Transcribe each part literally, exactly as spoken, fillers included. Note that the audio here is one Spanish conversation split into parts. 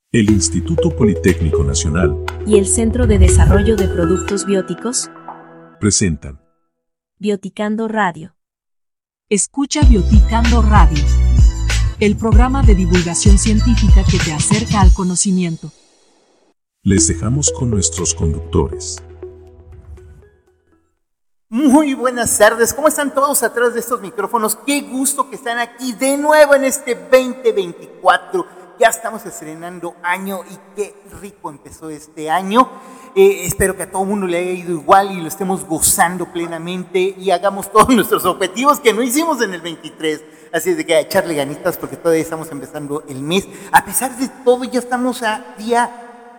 El Instituto Politécnico Nacional y el Centro de Desarrollo de Productos Bióticos presentan Bioticando Radio. Escucha Bioticando Radio, el programa de divulgación científica que te acerca al conocimiento. Les dejamos con nuestros conductores. Muy buenas tardes, ¿cómo están todos atrás de estos micrófonos? Qué gusto que están aquí de nuevo en este veinte veinticuatro. Ya estamos estrenando año y qué rico empezó este año. Eh, espero que a todo el mundo le haya ido igual y lo estemos gozando plenamente y hagamos todos nuestros objetivos que no hicimos en el veintitrés. Así es de que a echarle ganitas porque todavía estamos empezando el mes. A pesar de todo, ya estamos a día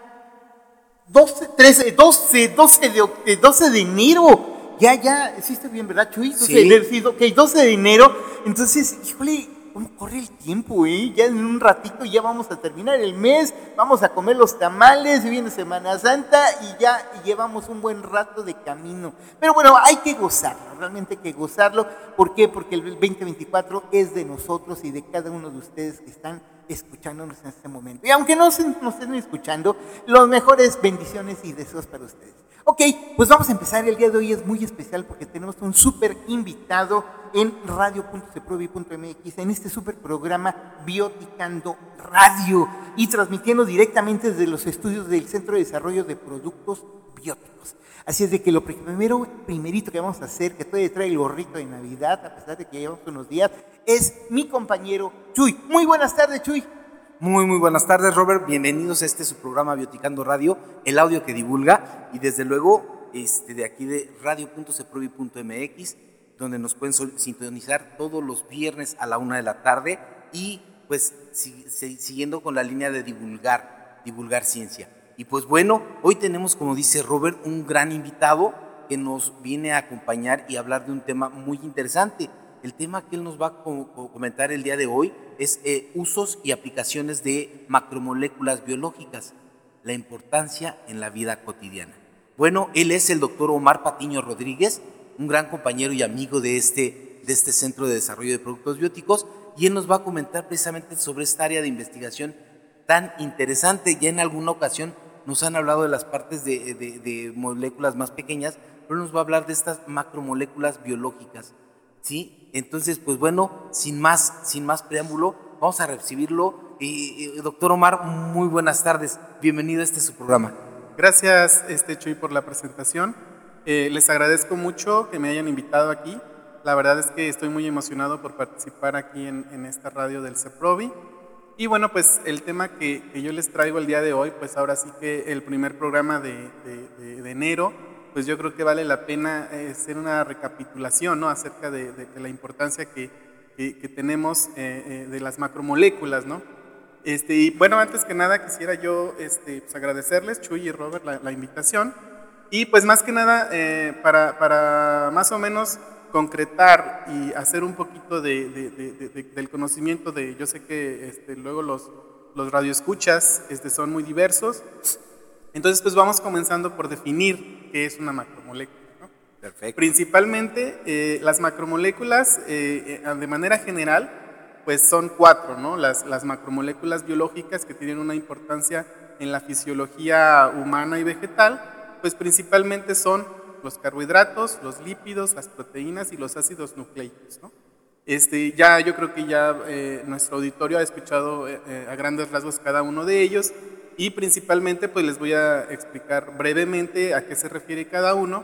doce, trece, doce, doce de, doce de enero. Ya, ya, sí está bien, ¿verdad, Chuy? doce Sí. de enero, sí, ok, doce de enero. Entonces, híjole, ¿cómo corre el tiempo, eh? Ya en un ratito ya vamos a terminar el mes, vamos a comer los tamales, viene Semana Santa y ya y llevamos un buen rato de camino. Pero bueno, hay que gozarlo, realmente hay que gozarlo. ¿Por qué? Porque el veinte veinticuatro es de nosotros y de cada uno de ustedes que están escuchándonos en este momento. Y aunque no se, nos estén escuchando, los mejores bendiciones y deseos para ustedes. Ok, pues vamos a empezar. El día de hoy es muy especial porque tenemos un súper invitado en radio punto ceprovi punto m x, en este súper programa Bioticando Radio y transmitiendo directamente desde los estudios del Centro de Desarrollo de Productos Bióticos. Así es de que lo primero, primerito que vamos a hacer, que todavía trae el gorrito de Navidad, a pesar de que llevamos unos días, es mi compañero Chuy. Muy buenas tardes, Chuy. Muy, muy buenas tardes, Robert. Bienvenidos a este su programa Bioticando Radio, el audio que divulga. Y desde luego, este, de aquí de radio punto ceprovi punto m x, donde nos pueden sintonizar todos los viernes a la una de la tarde. Y pues si, si, siguiendo con la línea de divulgar, divulgar ciencia. Y pues bueno, hoy tenemos, como dice Robert, un gran invitado que nos viene a acompañar y hablar de un tema muy interesante. El tema que él nos va a comentar el día de hoy es eh, usos y aplicaciones de macromoléculas biológicas, la importancia en la vida cotidiana. Bueno, él es el doctor Omar Patiño Rodríguez, un gran compañero y amigo de este, de este Centro de Desarrollo de Productos Bióticos, y él nos va a comentar precisamente sobre esta área de investigación tan interesante. Ya en alguna ocasión nos han hablado de las partes de, de, de moléculas más pequeñas, pero nos va a hablar de estas macromoléculas biológicas. ¿Sí? Entonces, pues bueno, sin más, sin más preámbulo, vamos a recibirlo. Eh, eh, doctor Omar, muy buenas tardes. Bienvenido a este su programa. Gracias, este, Chuy, por la presentación. Eh, les agradezco mucho que me hayan invitado aquí. La verdad es que estoy muy emocionado por participar aquí en, en esta radio del CEPROVI. Y bueno, pues el tema que, que yo les traigo el día de hoy, pues ahora sí que el primer programa de, de, de, de enero, pues yo creo que vale la pena eh, hacer una recapitulación, ¿no?, acerca de, de, de la importancia que, que, que tenemos eh, eh, de las macromoléculas, ¿no? Este, y bueno, antes que nada quisiera yo este, pues agradecerles, Chuy y Robert, la, la invitación. Y pues más que nada, eh, para, para más o menos concretar y hacer un poquito de, de, de, de, de, del conocimiento de, yo sé que este, luego los, los radioescuchas este, son muy diversos. Entonces, pues vamos comenzando por definir qué es una macromolécula, ¿no? Perfecto. Principalmente, eh, las macromoléculas, eh, eh, de manera general, pues son cuatro, ¿no? Las, las macromoléculas biológicas que tienen una importancia en la fisiología humana y vegetal, pues principalmente son los carbohidratos, los lípidos, las proteínas y los ácidos nucleicos, ¿no? Este, ya, yo creo que ya eh, nuestro auditorio ha escuchado eh, eh, a grandes rasgos cada uno de ellos. Y principalmente pues les voy a explicar brevemente a qué se refiere cada uno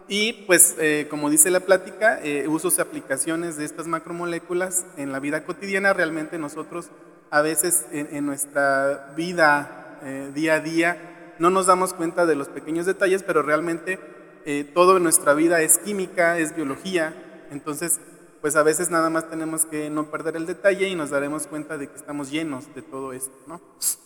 y pues eh, como dice la plática, eh, usos y aplicaciones de estas macromoléculas en la vida cotidiana. Realmente nosotros a veces en, en nuestra vida eh, día a día no nos damos cuenta de los pequeños detalles, pero realmente eh, todo en nuestra vida es química, es biología. Entonces pues a veces nada más tenemos que no perder el detalle y nos daremos cuenta de que estamos llenos de todo esto, ¿no?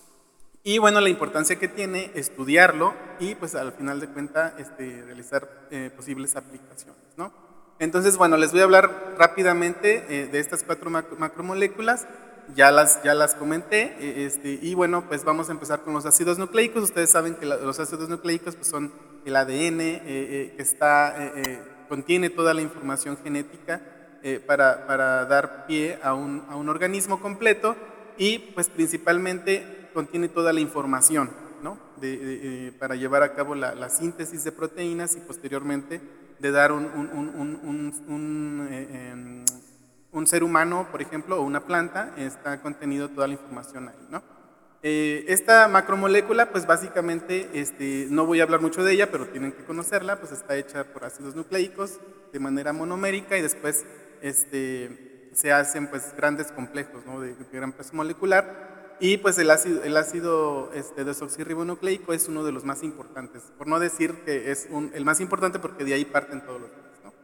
Y bueno, la importancia que tiene estudiarlo y pues al final de cuentas este, realizar eh, posibles aplicaciones, ¿no? Entonces, bueno, les voy a hablar rápidamente eh, de estas cuatro macro, macromoléculas. Ya las, ya las comenté eh, este, y bueno, pues vamos a empezar con los ácidos nucleicos. Ustedes saben que la, los ácidos nucleicos pues son el A D N eh, eh, que está, eh, eh, contiene toda la información genética eh, para, para dar pie a un, a un organismo completo y pues principalmente contiene toda la información, ¿no? de, de, de, para llevar a cabo la, la síntesis de proteínas y posteriormente de dar un, un, un, un, un, un, eh, eh, un ser humano, por ejemplo, o una planta, está contenido toda la información ahí, ¿no? Eh, esta macromolécula, pues básicamente, este, no voy a hablar mucho de ella, pero tienen que conocerla, pues está hecha por ácidos nucleicos de manera monomérica y después este, se hacen pues grandes complejos, ¿no? de, de gran peso molecular. Y pues el ácido, el ácido este, desoxirribonucleico es uno de los más importantes, por no decir que es un, el más importante porque de ahí parten todos los demás, ¿no?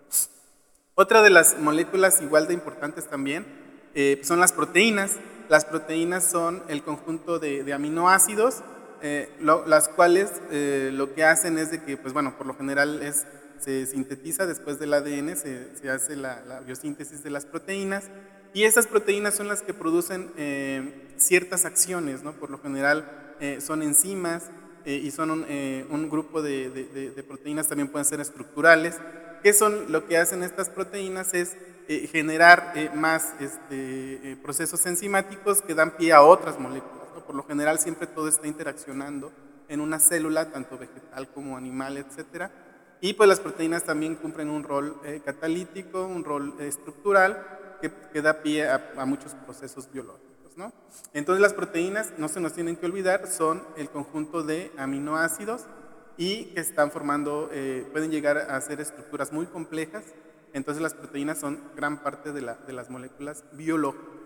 Otra de las moléculas igual de importantes también eh, son las proteínas. Las proteínas son el conjunto de, de aminoácidos, eh, lo, las cuales eh, lo que hacen es de que, pues bueno, por lo general es, se sintetiza después del A D N, se, se hace la, la biosíntesis de las proteínas. Y esas proteínas son las que producen eh, ciertas acciones, ¿no? Por lo general eh, son enzimas eh, y son un, eh, un grupo de, de, de proteínas, también pueden ser estructurales. ¿Qué son? Lo que hacen estas proteínas es eh, generar eh, más este, eh, procesos enzimáticos que dan pie a otras moléculas, ¿no? Por lo general siempre todo está interaccionando en una célula, tanto vegetal como animal, etcétera. Y pues las proteínas también cumplen un rol eh, catalítico, un rol eh, estructural, Que, que da pie a, a muchos procesos biológicos, ¿no? Entonces las proteínas, no se nos tienen que olvidar, son el conjunto de aminoácidos y que están formando, eh, pueden llegar a ser estructuras muy complejas. Entonces las proteínas son gran parte de, la, de las moléculas biológicas.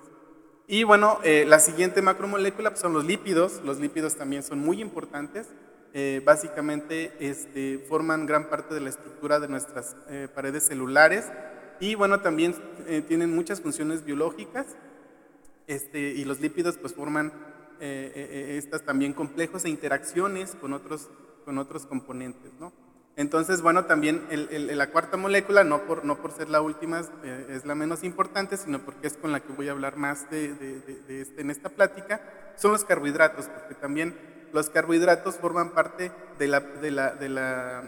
Y bueno, eh, la siguiente macromolécula pues, son los lípidos. Los lípidos también son muy importantes. Eh, básicamente este, forman gran parte de la estructura de nuestras eh, paredes celulares. Y bueno, también eh, tienen muchas funciones biológicas este, y los lípidos pues forman eh, eh, estas también complejos e interacciones con otros, con otros componentes, ¿no? Entonces, bueno, también el, el, la cuarta molécula, no por, no por ser la última, eh, es la menos importante, sino porque es con la que voy a hablar más de, de, de, de este, en esta plática, son los carbohidratos, porque también los carbohidratos forman parte de la... De la, de la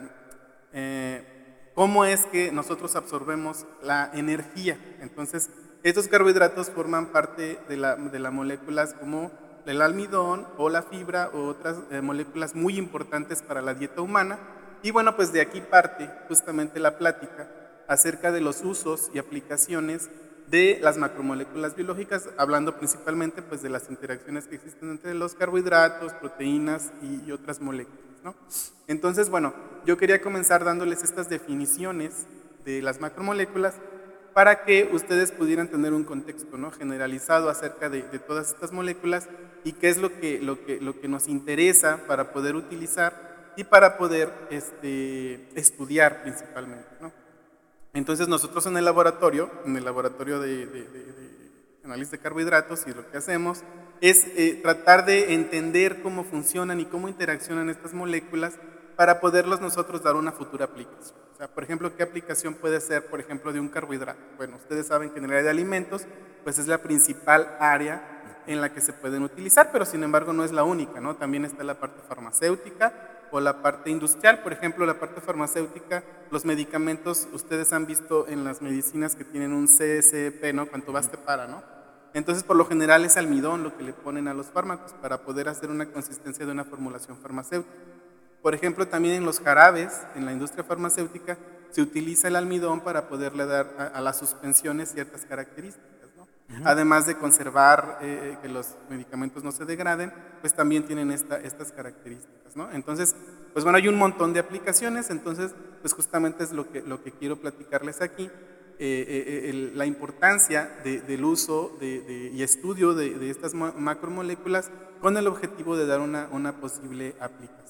eh, cómo es que nosotros absorbemos la energía. Entonces, estos carbohidratos forman parte de, la, de las moléculas como el almidón o la fibra o otras eh, moléculas muy importantes para la dieta humana. Y bueno, pues de aquí parte justamente la plática acerca de los usos y aplicaciones de las macromoléculas biológicas, hablando principalmente pues de las interacciones que existen entre los carbohidratos, proteínas y, y otras moléculas, ¿no? Entonces, bueno, yo quería comenzar dándoles estas definiciones de las macromoléculas para que ustedes pudieran tener un contexto, ¿no? generalizado acerca de, de todas estas moléculas y qué es lo que, lo, que, lo que nos interesa para poder utilizar y para poder este, estudiar principalmente, ¿no? Entonces nosotros en el laboratorio, en el laboratorio de, de, de, de análisis de carbohidratos, y lo que hacemos es eh, tratar de entender cómo funcionan y cómo interaccionan estas moléculas para poderlos nosotros dar una futura aplicación. O sea, por ejemplo, ¿qué aplicación puede ser, por ejemplo, de un carbohidrato? Bueno, ustedes saben que en el área de alimentos, pues es la principal área en la que se pueden utilizar, pero sin embargo no es la única, ¿no? También está la parte farmacéutica o la parte industrial. Por ejemplo, la parte farmacéutica, los medicamentos, ustedes han visto en las medicinas que tienen un C S P, ¿no? Cuanto baste para, ¿no? Entonces, por lo general es almidón lo que le ponen a los fármacos para poder hacer una consistencia de una formulación farmacéutica. Por ejemplo, también en los jarabes, en la industria farmacéutica, se utiliza el almidón para poderle dar a, a las suspensiones ciertas características, ¿no? Uh-huh. Además de conservar eh, que los medicamentos no se degraden, pues también tienen esta, estas características, ¿no? Entonces, pues bueno, hay un montón de aplicaciones. Entonces, pues justamente es lo que, lo que quiero platicarles aquí. Eh, eh, el, la importancia de, del uso de, de, y estudio de, de estas macromoléculas con el objetivo de dar una, una posible aplicación.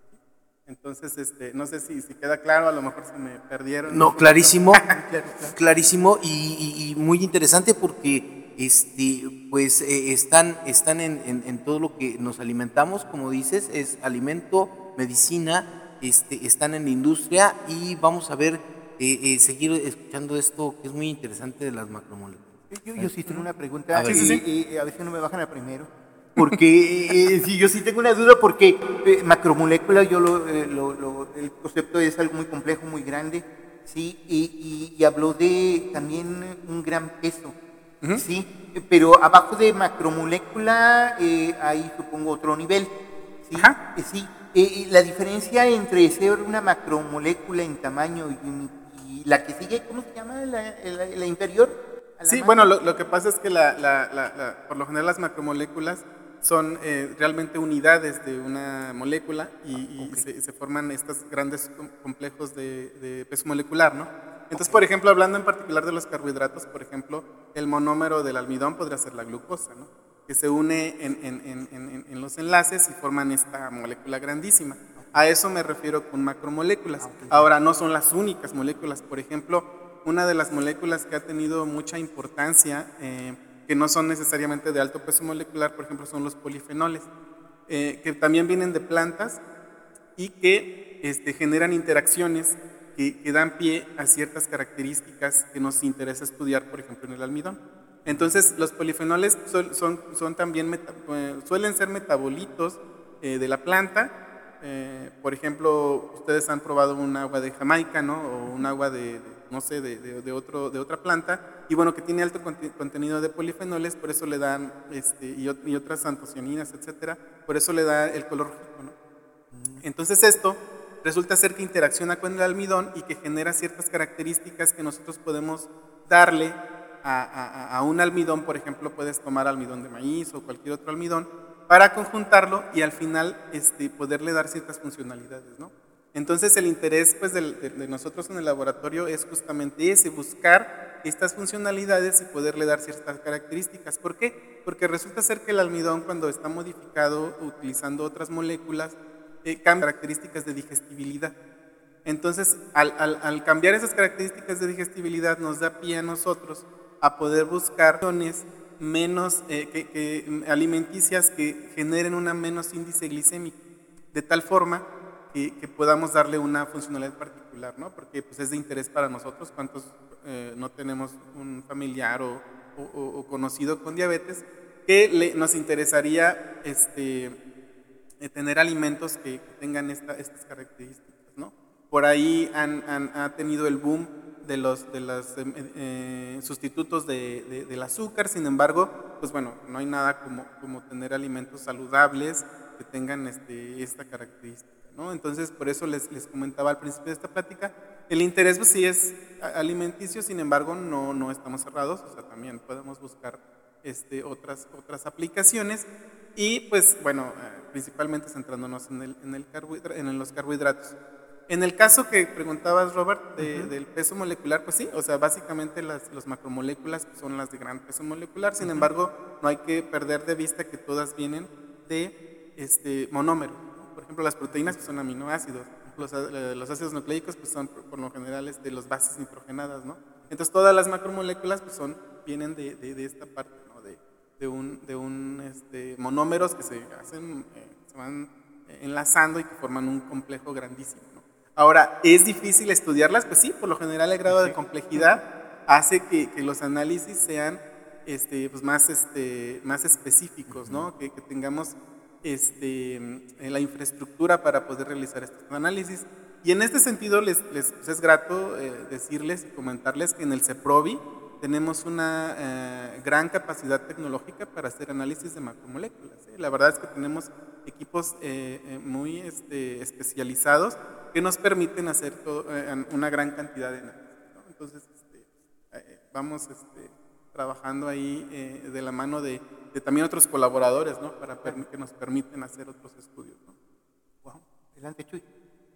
Entonces, este, no sé si, si queda claro, a lo mejor se me perdieron. No, clarísimo, claro, claro. clarísimo y, y, y muy interesante porque este, pues, eh, están, están en, en, en todo lo que nos alimentamos, como dices, es alimento, medicina, este, están en la industria y vamos a ver, eh, eh, seguir escuchando esto que es muy interesante de las macromoléculas. Yo, yo sí tengo una pregunta, a ver, y, sí, sí. Y, y a ver si no me bajan a primero. Porque eh, sí, yo sí tengo una duda porque eh, macromoléculas, yo lo, eh, lo, lo, el concepto es algo muy complejo, muy grande, sí, y, y, y habló de también un gran peso. Ujú. Sí, pero abajo de macromolécula eh, hay supongo otro nivel. Sí, Ajá. eh, sí. Eh, la diferencia entre ser una macromolécula en tamaño y, y la que sigue, ¿cómo se llama? La, la, la inferior. A la Sí, macro. bueno, lo, lo que pasa es que la, la, la, la, por lo general las macromoléculas son eh, realmente unidades de una molécula y, y Okay. se, se forman estos grandes com- complejos de, de peso molecular, ¿no? Entonces, por ejemplo, hablando en particular de los carbohidratos, por ejemplo, el monómero del almidón podría ser la glucosa, ¿no? Que se une en, en, en, en, en los enlaces y forman esta molécula grandísima. A eso me refiero con macromoléculas. Ahora, no son las únicas moléculas. Por ejemplo, una de las moléculas que ha tenido mucha importancia, eh, que no son necesariamente de alto peso molecular, por ejemplo, son los polifenoles, eh, que también vienen de plantas y que este, generan interacciones que, que dan pie a ciertas características que nos interesa estudiar, por ejemplo, en el almidón. Entonces, los polifenoles son, son, son también meta, eh, suelen ser metabolitos eh, de la planta. Eh, por ejemplo, ustedes han probado un agua de Jamaica, ¿no? O un agua de, de no sé, de, de, de, otro, de otra planta, y bueno, que tiene alto contenido de polifenoles, por eso le dan, este, y, y otras antocianinas, etcétera, por eso le da el color rojizo, ¿no? Entonces esto resulta ser que interacciona con el almidón y que genera ciertas características que nosotros podemos darle a, a, a un almidón. Por ejemplo, puedes tomar almidón de maíz o cualquier otro almidón para conjuntarlo y al final este, poderle dar ciertas funcionalidades, ¿no? Entonces el interés pues, de, de, de nosotros en el laboratorio es justamente ese, buscar estas funcionalidades y poderle dar ciertas características. ¿Por qué? Porque resulta ser que el almidón, cuando está modificado utilizando otras moléculas, eh, cambia características de digestibilidad. Entonces, al, al, al cambiar esas características de digestibilidad, nos da pie a nosotros a poder buscar opciones menos eh, que, que, alimenticias que generen una menos índice glicémico, de tal forma que, que podamos darle una funcionalidad particular, ¿no? Porque pues, es de interés para nosotros. ¿Cuántos eh, no tenemos un familiar o, o, o conocido con diabetes que le, nos interesaría este, eh, tener alimentos que, que tengan esta, estas características, ¿no? Por ahí han, han, ha tenido el boom de los de los, eh, eh, sustitutos de, de, del azúcar. Sin embargo, pues bueno, no hay nada como, como tener alimentos saludables que tengan este, esta característica, ¿no? Entonces, por eso les, les comentaba al principio de esta plática, el interés pues, sí es alimenticio, sin embargo, no, no estamos cerrados, o sea, también podemos buscar este, otras, otras aplicaciones y, pues, bueno, eh, principalmente centrándonos en, el, en, el carbohidra- en los carbohidratos. En el caso que preguntabas, Robert, de, uh-huh. del peso molecular, pues sí, o sea, básicamente las los macromoléculas son las de gran peso molecular. Sin uh-huh. embargo, no hay que perder de vista que todas vienen de este monómero, ¿no? Por ejemplo, las proteínas pues, son aminoácidos, los, los ácidos nucleicos pues, son por lo general de las bases nitrogenadas, ¿no? Entonces, todas las macromoléculas pues, son, vienen de, de, de esta parte, ¿no? De, de un, de un este, monómeros que se hacen, eh, se van enlazando y que forman un complejo grandísimo, ¿no? Ahora, ¿es difícil estudiarlas? Pues sí, por lo general el grado de complejidad hace que, que los análisis sean este, pues más, este, más específicos, ¿no? Que, que tengamos este, la infraestructura para poder realizar estos análisis. Y en este sentido les, les pues es grato eh, decirles y comentarles que en el CEPROVI tenemos una eh, gran capacidad tecnológica para hacer análisis de macromoléculas, ¿eh? La verdad es que tenemos equipos eh, eh, muy este, especializados que nos permiten hacer todo, eh, una gran cantidad de análisis, ¿no? Entonces, este, eh, vamos este, trabajando ahí eh, de la mano de, de también otros colaboradores, ¿no? Para que nos permiten hacer otros estudios, ¿no? Wow. Adelante, Chuy.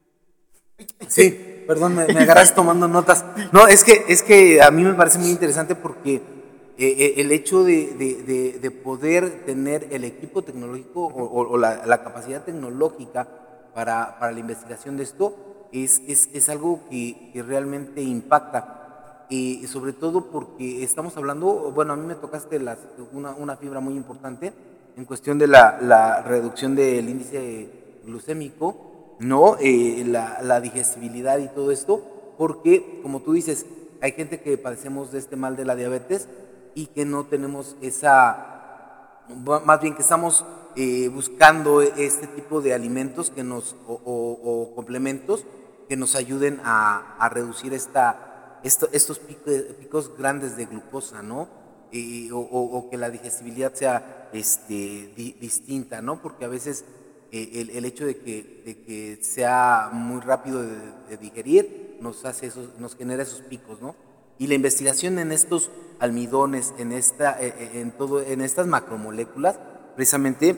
Sí, perdón, me, me agarras tomando notas. No, es que, es que a mí me parece muy interesante porque eh, el hecho de, de, de, de poder tener el equipo tecnológico o, o la, la capacidad tecnológica para, para la investigación de esto es, es, es algo que, que realmente impacta. Y sobre todo porque estamos hablando, bueno, a mí me tocaste las, una, una fibra muy importante en cuestión de la, la reducción del índice glucémico, ¿no? Eh, la, la digestibilidad y todo esto, porque, como tú dices, hay gente que padecemos de este mal de la diabetes y que no tenemos esa, más bien que estamos eh, buscando este tipo de alimentos que nos, o, o, o complementos que nos ayuden a, a reducir esta, esto, estos picos, picos grandes de glucosa, ¿no? eh, o, o, o que la digestibilidad sea este, di, distinta, ¿no? Porque a veces eh, el, el hecho de que, de que sea muy rápido de, de digerir nos, hace esos, nos genera esos picos, ¿no? Y la investigación en estos almidones, en, esta, en, todo, en estas macromoléculas, precisamente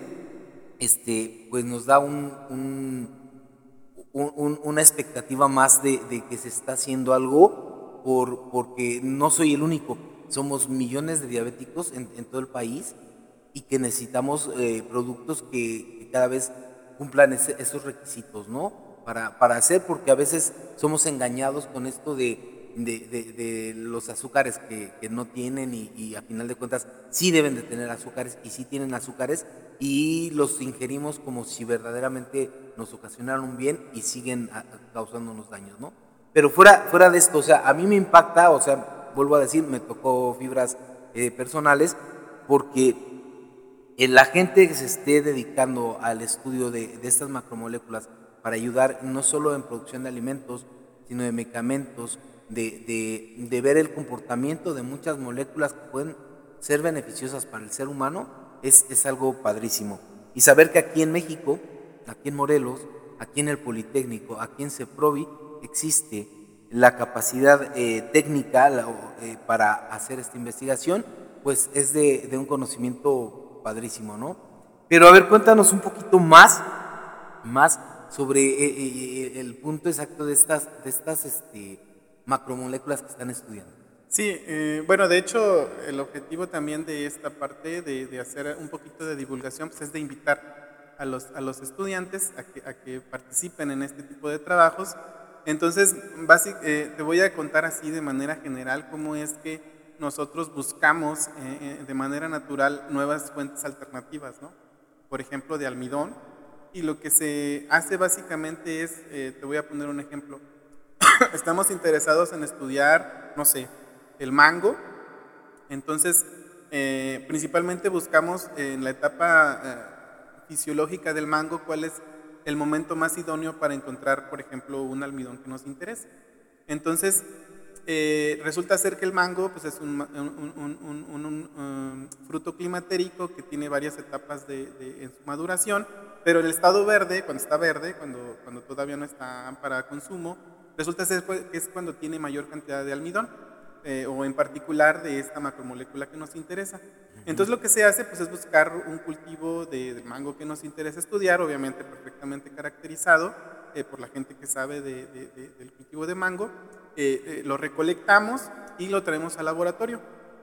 este, pues nos da un, un, un, una expectativa más de, de que se está haciendo algo, por, porque no soy el único, somos millones de diabéticos en, en todo el país y que necesitamos eh, productos que, que cada vez cumplan ese, esos requisitos, ¿no? Para, para hacer, porque a veces somos engañados con esto de... De, de, de los azúcares que, que no tienen y, y a final de cuentas sí deben de tener azúcares y sí tienen azúcares y los ingerimos como si verdaderamente nos ocasionaran un bien y siguen a, a causándonos daños, ¿no? Pero fuera, fuera de esto, o sea, a mí me impacta, o sea, vuelvo a decir, me tocó fibras eh, personales porque la gente que se esté dedicando al estudio de, de estas macromoléculas para ayudar no solo en producción de alimentos, sino de medicamentos, De, de, de ver el comportamiento de muchas moléculas que pueden ser beneficiosas para el ser humano, es, es algo padrísimo. Y saber que aquí en México, aquí en Morelos, aquí en el Politécnico, aquí en CEPROVI, existe la capacidad eh, técnica la, eh, para hacer esta investigación, pues es de, de un conocimiento padrísimo, ¿no? Pero a ver, cuéntanos un poquito más, más sobre eh, eh, el punto exacto de estas, de estas este, macromoléculas que están estudiando. Sí, eh, bueno, de hecho, el objetivo también de esta parte de, de hacer un poquito de divulgación pues es de invitar a los, a los estudiantes a que, a que participen en este tipo de trabajos. Entonces, basic, eh, te voy a contar así de manera general cómo es que nosotros buscamos eh, de manera natural nuevas fuentes alternativas, ¿no? Por ejemplo, de almidón. Y lo que se hace básicamente es, eh, te voy a poner un ejemplo, estamos interesados en estudiar, no sé, el mango, entonces eh, principalmente buscamos en la etapa eh, fisiológica del mango cuál es el momento más idóneo para encontrar, por ejemplo, un almidón que nos interese. Entonces, eh, resulta ser que el mango pues, es un, un, un, un, un, un um, fruto climatérico que tiene varias etapas de, de, en su maduración, pero el estado verde, cuando está verde, cuando, cuando todavía no está para consumo, resulta ser que es cuando tiene mayor cantidad de almidón, eh, o en particular de esta macromolécula que nos interesa. Entonces lo que se hace pues, es buscar un cultivo de, de mango que nos interesa estudiar, obviamente perfectamente caracterizado eh, por la gente que sabe de, de, de, del cultivo de mango. Eh, eh, lo recolectamos y lo traemos al laboratorio.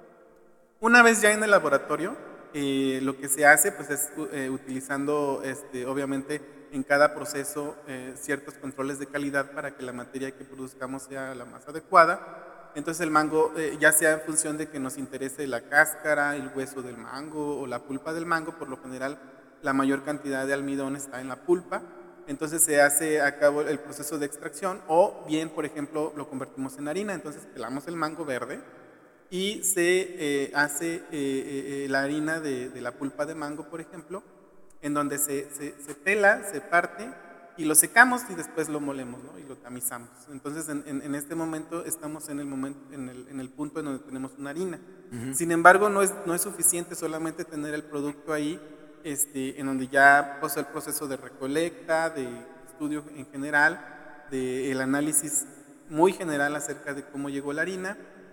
Una vez ya en el laboratorio, eh, lo que se hace pues, es eh, utilizando este, obviamente en cada proceso eh, ciertos controles de calidad para que la materia que produzcamos sea la más adecuada. Entonces el mango, eh, ya sea en función de que nos interese la cáscara, el hueso del mango o la pulpa del mango, por lo general la mayor cantidad de almidón está en la pulpa, entonces se hace a cabo el proceso de extracción, o bien, por ejemplo, lo convertimos en harina. Entonces pelamos el mango verde y se eh, hace eh, eh, la harina de, de la pulpa de mango, por ejemplo, en donde se, se, se pela, se parte y lo secamos y después lo molemos, ¿no? Y lo tamizamos. Entonces en, en, en este momento estamos en el, momento, en, el, en el punto en donde tenemos una harina. Uh-huh. Sin embargo, no es, no es suficiente solamente tener el producto ahí, este, en donde ya pasa el proceso de recolecta, de estudio en general, del análisis muy general acerca de cómo llegó la harina,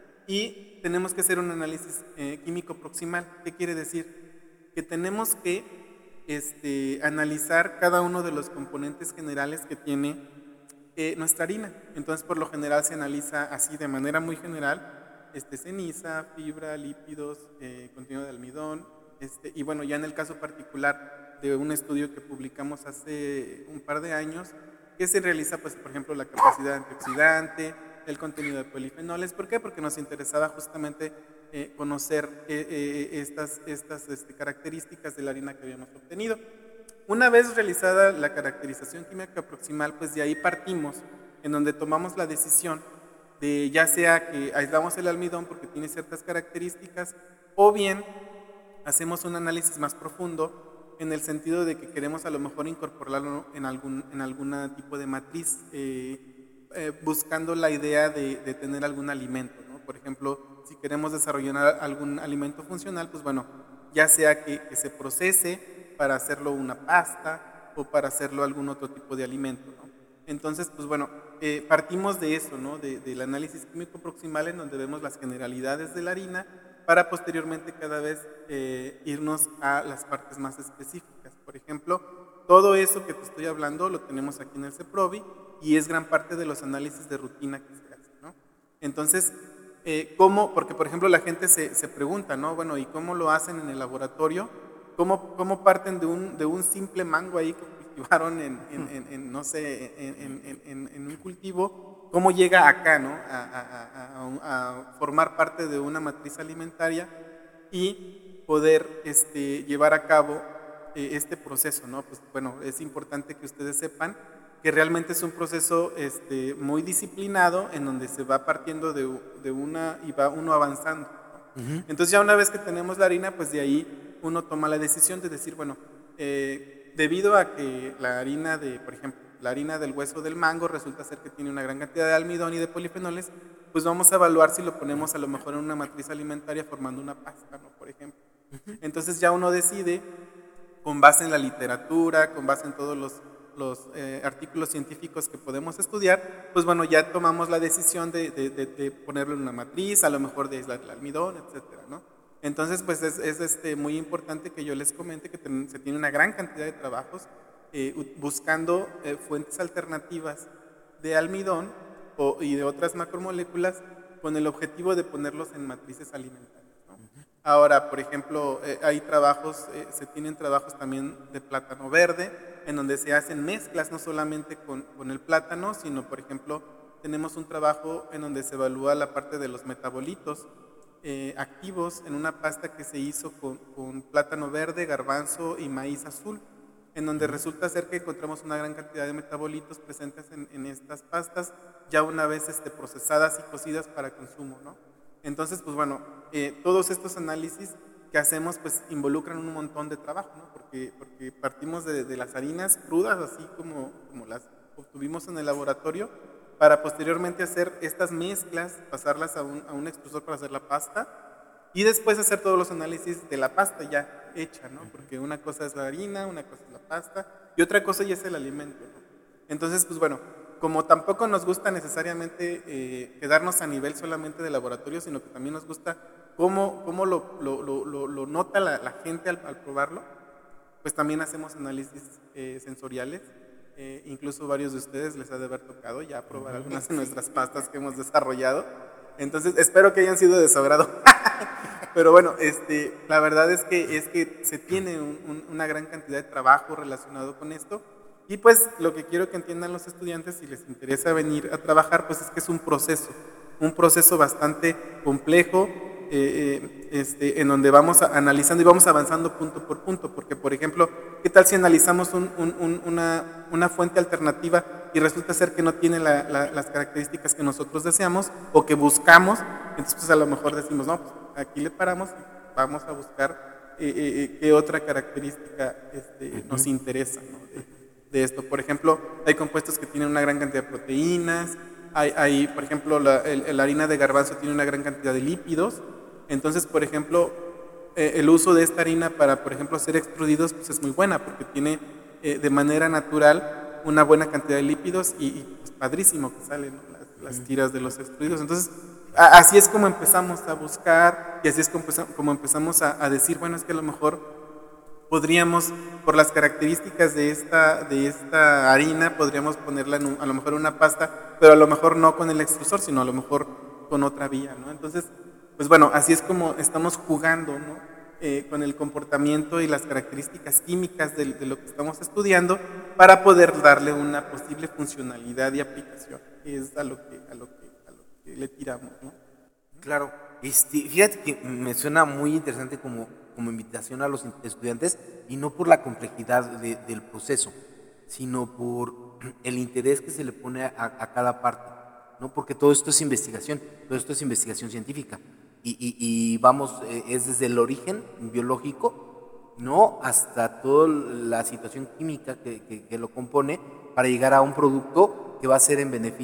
y tenemos que hacer un análisis eh, químico proximal. ¿Qué quiere decir? Que tenemos que Este, analizar cada uno de los componentes generales que tiene eh, nuestra harina. Entonces, por lo general se analiza así de manera muy general, este, ceniza, fibra, lípidos, eh, contenido de almidón, este, y bueno, ya en el caso particular de un estudio que publicamos hace un par de años, que se realiza, pues, por ejemplo, la capacidad antioxidante, el contenido de polifenoles. ¿Por qué? Porque nos interesaba justamente Eh, conocer eh, eh, estas, estas este, características de la harina que habíamos obtenido. Una vez realizada la caracterización química proximal, pues de ahí partimos, en donde tomamos la decisión de ya sea que aislamos el almidón porque tiene ciertas características, o bien hacemos un análisis más profundo en el sentido de que queremos a lo mejor incorporarlo en algún en algún tipo de matriz, eh, eh, buscando la idea de, de tener algún alimento, ¿no? Por ejemplo, si queremos desarrollar algún alimento funcional, pues bueno, ya sea que, que se procese para hacerlo una pasta o para hacerlo algún otro tipo de alimento, ¿no? Entonces, pues bueno, eh, partimos de eso, ¿no? De, del análisis químico proximal, en donde vemos las generalidades de la harina, para posteriormente cada vez eh, irnos a las partes más específicas. Por ejemplo, todo eso que te estoy hablando lo tenemos aquí en el CEPROVI y es gran parte de los análisis de rutina que se hacen, ¿no? Entonces, eh, ¿cómo? Porque, por ejemplo, la gente se, se pregunta, ¿no? Bueno, ¿y cómo lo hacen en el laboratorio? ¿Cómo, cómo parten de un, de un simple mango ahí que cultivaron en, en, en, en no sé, en, en, en, en un cultivo? ¿Cómo llega acá, ¿no? a, a, a, a formar parte de una matriz alimentaria y poder este, llevar a cabo eh, este proceso, ¿no? Pues bueno, es importante que ustedes sepan que realmente es un proceso este, muy disciplinado, en donde se va partiendo de, de una y va uno avanzando, ¿no? Uh-huh. Entonces ya una vez que tenemos la harina, pues de ahí uno toma la decisión de decir, bueno, eh, debido a que la harina de, por ejemplo, la harina del hueso del mango resulta ser que tiene una gran cantidad de almidón y de polifenoles, pues vamos a evaluar si lo ponemos a lo mejor en una matriz alimentaria formando una pasta, ¿no? Por ejemplo. Entonces ya uno decide, con base en la literatura, con base en todos los, los eh, artículos científicos que podemos estudiar, pues bueno, ya tomamos la decisión de, de, de, de ponerlo en una matriz, a lo mejor de aislar el almidón, etcétera, ¿no? Entonces, pues es, es este, muy importante que yo les comente que ten, se tiene una gran cantidad de trabajos Eh, buscando eh, fuentes alternativas de almidón o, y de otras macromoléculas con el objetivo de ponerlos en matrices alimentarias, ¿no? Uh-huh. Ahora, por ejemplo, eh, hay trabajos, eh, se tienen trabajos también de plátano verde, en donde se hacen mezclas no solamente con, con el plátano, sino, por ejemplo, tenemos un trabajo en donde se evalúa la parte de los metabolitos eh, activos en una pasta que se hizo con, con plátano verde, garbanzo y maíz azul, en donde resulta ser que encontramos una gran cantidad de metabolitos presentes en, en estas pastas, ya una vez este, procesadas y cocidas para consumo, ¿no? Entonces, pues bueno, eh, todos estos análisis que hacemos, pues involucran un montón de trabajo, ¿no? Porque, porque partimos de, de las harinas crudas, así como, como las obtuvimos en el laboratorio, para posteriormente hacer estas mezclas, pasarlas a un, a un extrusor para hacer la pasta, y después hacer todos los análisis de la pasta ya hecha, ¿no? Porque una cosa es la harina, una cosa es la pasta, y otra cosa ya es el alimento, ¿no? Entonces, pues bueno, como tampoco nos gusta necesariamente eh, quedarnos a nivel solamente de laboratorio, sino que también nos gusta cómo, cómo lo, lo, lo, lo, lo nota la, la gente al, al probarlo, pues también hacemos análisis eh, sensoriales. Eh, incluso varios de ustedes les ha de haber tocado ya probar algunas de nuestras pastas que hemos desarrollado. Entonces, espero que hayan sido de su agrado. Pero bueno, este, la verdad es que, es que se tiene un, un, una gran cantidad de trabajo relacionado con esto. Y pues lo que quiero que entiendan los estudiantes, si les interesa venir a trabajar, pues es que es un proceso, un proceso bastante complejo, eh, eh, este, en donde vamos a, analizando y vamos avanzando punto por punto. Porque, por ejemplo, ¿qué tal si analizamos un, un, un, una, una fuente alternativa y resulta ser que no tiene la, la, las características que nosotros deseamos o que buscamos? Entonces, pues a lo mejor decimos, no, pues aquí le paramos y vamos a buscar eh, eh, qué otra característica este, nos interesa, ¿no? de, de esto. Por ejemplo, hay compuestos que tienen una gran cantidad de proteínas, hay, hay por ejemplo, la, el, la harina de garbanzo tiene una gran cantidad de lípidos. Entonces, por ejemplo, eh, el uso de esta harina para, por ejemplo, hacer extrudidos, pues es muy buena porque tiene eh, de manera natural una buena cantidad de lípidos y, y es padrísimo que salen, ¿no? las, las tiras de los extrudidos. Entonces, a, así es como empezamos a buscar y así es como, como empezamos a, a decir, bueno, es que a lo mejor podríamos, por las características de esta, de esta harina, podríamos ponerla en un, a lo mejor una pasta, pero a lo mejor no con el extrusor, sino a lo mejor con otra vía, ¿no? Entonces, pues bueno, así es como estamos jugando, ¿no? Eh, con el comportamiento y las características químicas de, de lo que estamos estudiando para poder darle una posible funcionalidad y aplicación, que es a lo que, a lo que, a lo que le tiramos, ¿no? Claro, este, fíjate que me suena muy interesante como, como invitación a los estudiantes, y no por la complejidad de, del proceso, sino por el interés que se le pone a, a cada parte, ¿no? Porque todo esto es investigación, todo esto es investigación científica. Y, y, y vamos, eh, es desde el origen biológico, ¿no? Hasta toda la situación química que, que, que lo compone para llegar a un producto que va a ser en beneficio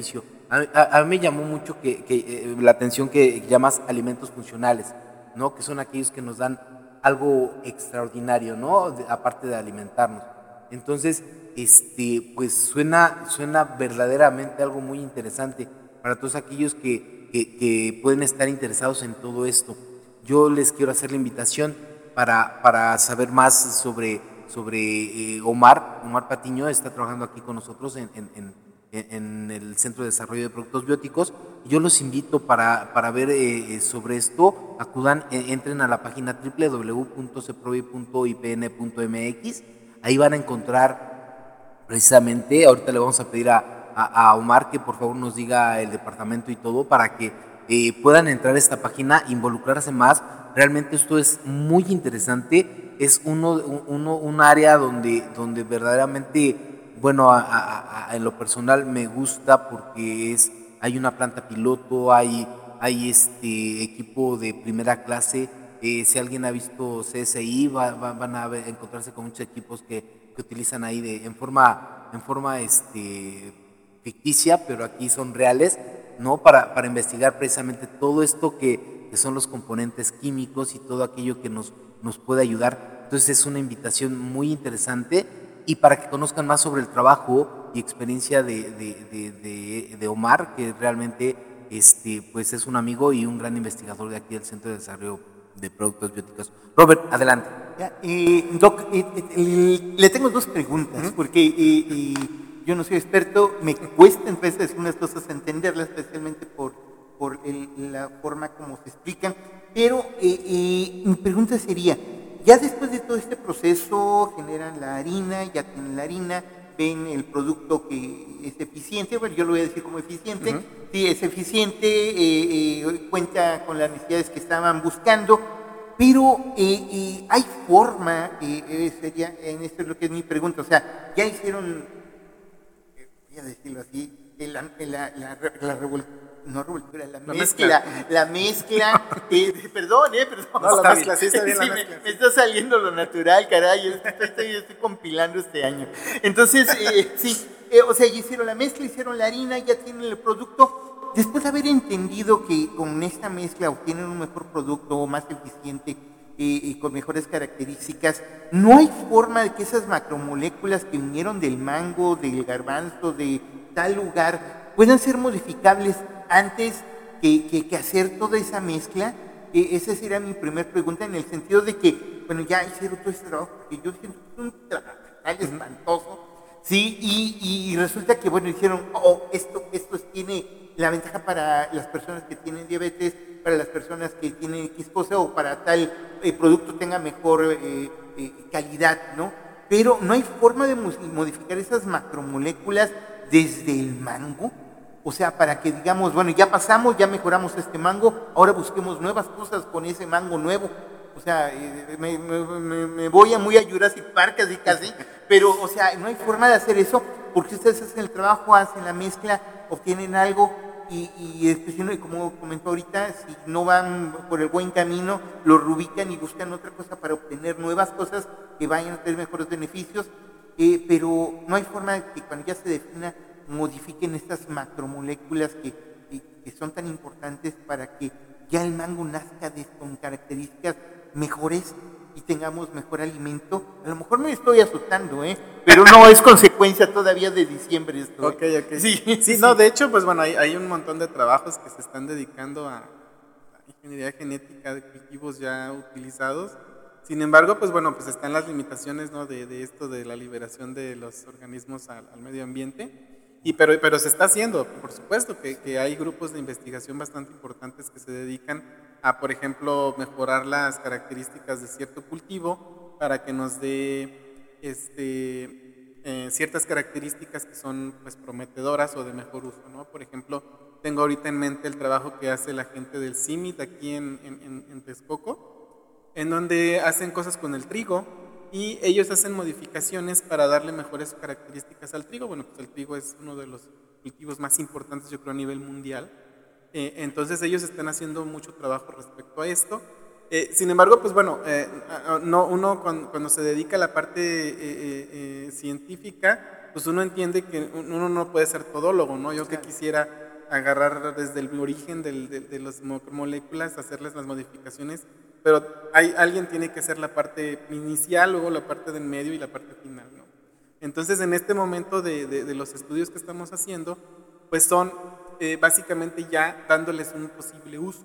A, a, a mí me llamó mucho que, que, eh, la atención que llamas alimentos funcionales, ¿no? Que son aquellos que nos dan algo extraordinario, ¿no? De, aparte de alimentarnos. Entonces, este, pues suena, suena verdaderamente algo muy interesante para todos aquellos que, que, que pueden estar interesados en todo esto. Yo les quiero hacer la invitación para, para saber más sobre, sobre eh, Omar. Omar Patiño está trabajando aquí con nosotros en, en, en, en el Centro de Desarrollo de Productos Bióticos. Yo los invito para, para ver eh, sobre esto. Acudan, eh, entren a la página doble u doble u doble u punto ceprobi punto i p n punto m x. Ahí van a encontrar precisamente, ahorita le vamos a pedir a, a, a Omar que por favor nos diga el departamento y todo para que eh, puedan entrar a esta página, involucrarse más. Realmente esto es muy interesante, es uno, uno, un área donde, donde verdaderamente, bueno, a, a, a, en lo personal me gusta porque es, hay una planta piloto, hay, hay este equipo de primera clase. Eh, si alguien ha visto C S I, va, va, van a ver, encontrarse con muchos equipos que, que utilizan ahí de, en forma, en forma este, ficticia, pero aquí son reales, ¿no? Para, para investigar precisamente todo esto que, que son los componentes químicos y todo aquello que nos, nos puede ayudar. Entonces es una invitación muy interesante y para que conozcan más sobre el trabajo y experiencia de, de, de, de, de Omar, que realmente este, pues es un amigo y un gran investigador de aquí del Centro de Desarrollo de Productos Bióticos. Robert, adelante. Ya, eh, Doc, eh, eh, le tengo dos preguntas, ¿Mm? porque eh, eh, yo no soy experto, me cuesta en veces unas cosas entenderlas, especialmente por, por el, la forma como se explican, pero eh, eh, mi pregunta sería, ya después de todo este proceso, generan la harina, ya tienen la harina, ven el producto que es eficiente, bueno, yo lo voy a decir como eficiente, uh-huh. sí, es eficiente, eh, eh, cuenta con las necesidades que estaban buscando, pero eh, eh, hay forma, eh, eh, sería, en esto es lo que es mi pregunta, o sea, ya hicieron, eh, voy a decirlo así, la, la, la, la revolución, no revoltura, la, la mezcla, mezcla, la mezcla, eh, perdón, eh, perdón. No, la mezcla, sí está bien sí, la mezcla. Me, me está saliendo lo natural, caray, estoy, estoy, estoy compilando este año. Entonces, eh, sí, eh, o sea, ya hicieron la mezcla, hicieron la harina, ya tienen el producto. Después de haber entendido que con esta mezcla obtienen un mejor producto, más eficiente, eh, y con mejores características, no hay forma de que esas macromoléculas que vinieron del mango, del garbanzo, de tal lugar, puedan ser modificables antes que, que, que hacer toda esa mezcla. Eh, esa sería mi primera pregunta, en el sentido de que, bueno, ya hicieron todo ese trabajo, porque yo siento que es un trabajo espantoso, ¿sí? Y, y resulta que, bueno, dijeron, oh, esto, esto tiene la ventaja para las personas que tienen diabetes, para las personas que tienen X cosa, o para tal eh, producto tenga mejor eh, eh, calidad, ¿no? Pero no hay forma de modificar esas macromoléculas desde el mango. O sea, para que digamos, bueno, ya pasamos, ya mejoramos este mango, ahora busquemos nuevas cosas con ese mango nuevo. O sea, me, me, me voy a muy a Jurassic Park casi casi, pero, o sea, no hay forma de hacer eso, porque ustedes hacen el trabajo, hacen la mezcla, obtienen algo, y, y después, como comentó ahorita, si no van por el buen camino, lo reubican y buscan otra cosa para obtener nuevas cosas que vayan a tener mejores beneficios, eh, pero no hay forma de que cuando ya se defina, modifiquen estas macromoléculas que, que, que son tan importantes para que ya el mango nazca de, con características mejores y tengamos mejor alimento. A lo mejor me estoy asustando, ¿eh? Pero no es consecuencia todavía de diciembre esto. Ok, ok. Sí, sí, sí, no, de hecho, pues bueno, hay, hay un montón de trabajos que se están dedicando a, a ingeniería genética de cultivos ya utilizados. Sin embargo, pues bueno, pues están las limitaciones, ¿no? de, de esto de la liberación de los organismos al, al medio ambiente. Y pero, pero se está haciendo, por supuesto, que, que hay grupos de investigación bastante importantes que se dedican a, por ejemplo, mejorar las características de cierto cultivo para que nos dé este, eh, ciertas características que son pues, prometedoras o de mejor uso, ¿no? Por ejemplo, tengo ahorita en mente el trabajo que hace la gente del C I M I T aquí en, en, en Texcoco, en donde hacen cosas con el trigo, y ellos hacen modificaciones para darle mejores características al trigo. Bueno, pues el trigo es uno de los cultivos más importantes, yo creo, a nivel mundial. Eh, entonces ellos están haciendo mucho trabajo respecto a esto. Eh, sin embargo, pues bueno, eh, no, uno cuando, cuando se dedica a la parte eh, eh, científica, pues uno entiende que uno no puede ser todólogo, ¿no? Yo que quisiera agarrar desde el origen del, de, de las macromoléculas, hacerles las modificaciones, pero hay, alguien tiene que hacer la parte inicial, luego la parte del medio y la parte final, ¿no? Entonces, en este momento de, de, de los estudios que estamos haciendo, pues son eh, básicamente ya dándoles un posible uso.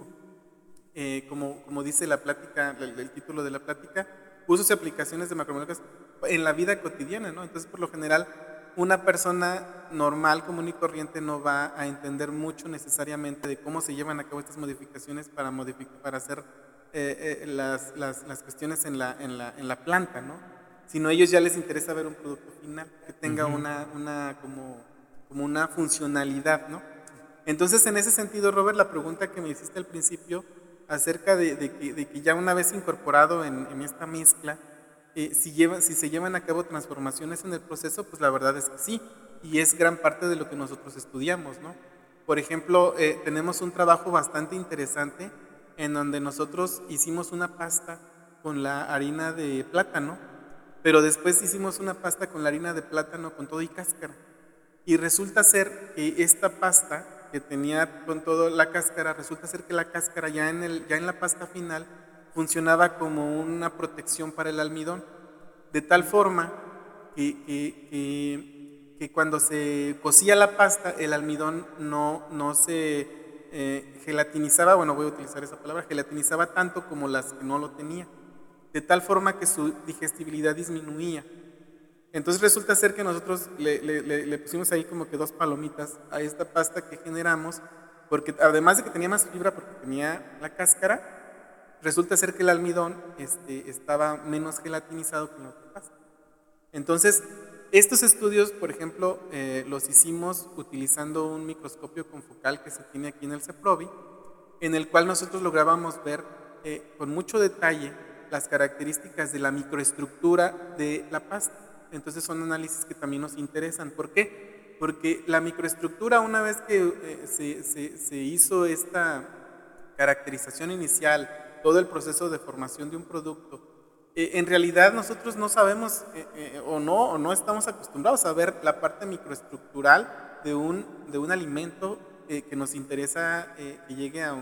Eh, como, como dice la plática, el, el título de la plática, usos y aplicaciones de macromoléculas en la vida cotidiana, ¿no? Entonces, por lo general, una persona normal, común y corriente no va a entender mucho necesariamente de cómo se llevan a cabo estas modificaciones para, modific- para hacer eh, eh, las, las, las cuestiones en la, en, la, en la planta, ¿no? Sino a ellos ya les interesa ver un producto final que tenga uh-huh. una, una, como, como una funcionalidad, ¿no? Entonces, en ese sentido, Robert, la pregunta que me hiciste al principio acerca de, de, que, de que ya una vez incorporado en, en esta mezcla, eh, si, lleva, si se llevan a cabo transformaciones en el proceso, pues la verdad es que sí, y es gran parte de lo que nosotros estudiamos, ¿no? Por ejemplo, eh, tenemos un trabajo bastante interesante en donde nosotros hicimos una pasta con la harina de plátano, pero después hicimos una pasta con la harina de plátano con todo y cáscara. Y resulta ser que esta pasta que tenía con toda la cáscara, resulta ser que la cáscara ya en, el, ya en la pasta final funcionaba como una protección para el almidón, de tal forma que, que, que, que cuando se cocía la pasta, el almidón no, no se eh, gelatinizaba, bueno, voy a utilizar esa palabra, gelatinizaba tanto como las que no lo tenía, de tal forma que su digestibilidad disminuía. Entonces resulta ser que nosotros le, le, le pusimos ahí como que dos palomitas a esta pasta que generamos, porque además de que tenía más fibra porque tenía la cáscara, resulta ser que el almidón este, estaba menos gelatinizado que la otra pasta. Entonces, estos estudios, por ejemplo, eh, los hicimos utilizando un microscopio confocal que se tiene aquí en el CEPROVI, en el cual nosotros lográbamos ver eh, con mucho detalle las características de la microestructura de la pasta. Entonces son análisis que también nos interesan. ¿Por qué? Porque la microestructura, una vez que eh, se, se, se hizo esta caracterización inicial, todo el proceso de formación de un producto, eh, en realidad nosotros no sabemos eh, eh, o, no, o no estamos acostumbrados a ver la parte microestructural de un, de un alimento eh, que nos interesa eh, que llegue a, a,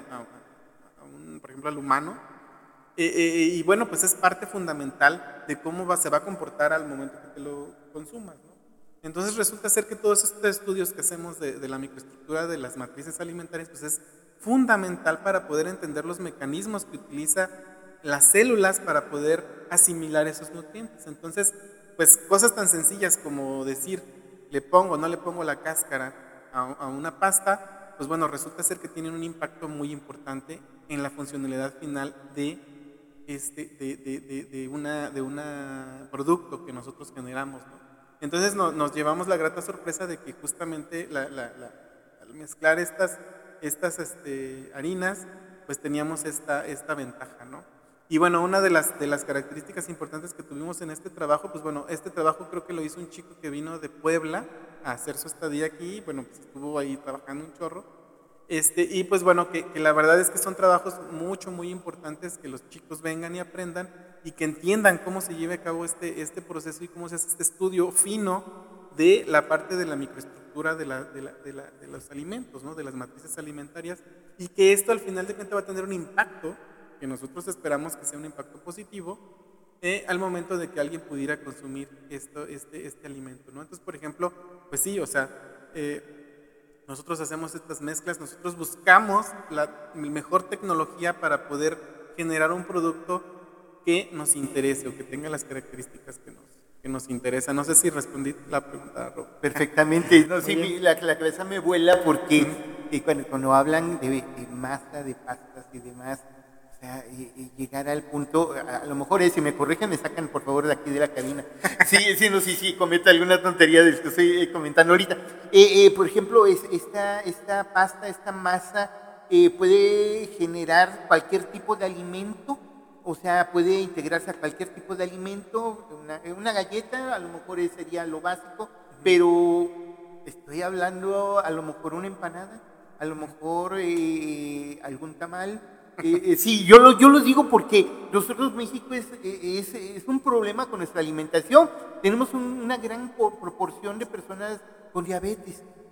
a un, por ejemplo, al humano. Eh, eh, y bueno, pues es parte fundamental de cómo va, se va a comportar al momento que te lo consumas, ¿no? Entonces resulta ser que todos estos estudios que hacemos de, de la microestructura de las matrices alimentarias, pues es fundamental para poder entender los mecanismos que utiliza las células para poder asimilar esos nutrientes. Entonces, pues cosas tan sencillas como decir, le pongo o no le pongo la cáscara a, a una pasta, pues bueno, resulta ser que tienen un impacto muy importante en la funcionalidad final de Este, de, de, de, de una de un producto que nosotros generamos, ¿no? Entonces no, nos llevamos la grata sorpresa de que justamente la, la, la, al mezclar estas, estas este, harinas, pues teníamos esta, esta ventaja, ¿no? Y bueno, una de las, de las características importantes que tuvimos en este trabajo, pues bueno, este trabajo creo que lo hizo un chico que vino de Puebla a hacer su estadía aquí, bueno, pues estuvo ahí trabajando un chorro. Este, y pues bueno, que, que la verdad es que son trabajos mucho, muy importantes, que los chicos vengan y aprendan y que entiendan cómo se lleva a cabo este, este proceso y cómo se hace este estudio fino de la parte de la microestructura de, la, de, la, de, la, de los alimentos, ¿no? De las matrices alimentarias, y que esto al final de cuentas va a tener un impacto, que nosotros esperamos que sea un impacto positivo, eh, al momento de que alguien pudiera consumir esto, este, este alimento, ¿no? Entonces, por ejemplo, pues sí, o sea, eh, nosotros hacemos estas mezclas, nosotros buscamos la mejor tecnología para poder generar un producto que nos interese o que tenga las características que nos, que nos interesan. No sé si respondí la pregunta, Rob. Perfectamente. No, sí, la, la cabeza me vuela porque eh, cuando, cuando hablan de, de masa, de pastas y demás, o sea, y, y llegar al punto, a, a lo mejor es, si me corrigen, me sacan por favor de aquí de la cabina. Sí, sí, no, sí, sí, cometa alguna tontería de lo que estoy eh, comentando ahorita. Eh, eh, por ejemplo, es, esta, esta pasta, esta masa, eh, puede generar cualquier tipo de alimento, o sea, puede integrarse a cualquier tipo de alimento, una, una galleta, a lo mejor sería lo básico, pero estoy hablando a lo mejor una empanada, a lo mejor eh, algún tamal. Eh, eh, sí, yo lo, yo lo digo porque nosotros México es, es, es un problema con nuestra alimentación. Tenemos un, una gran proporción de personas con diabetes.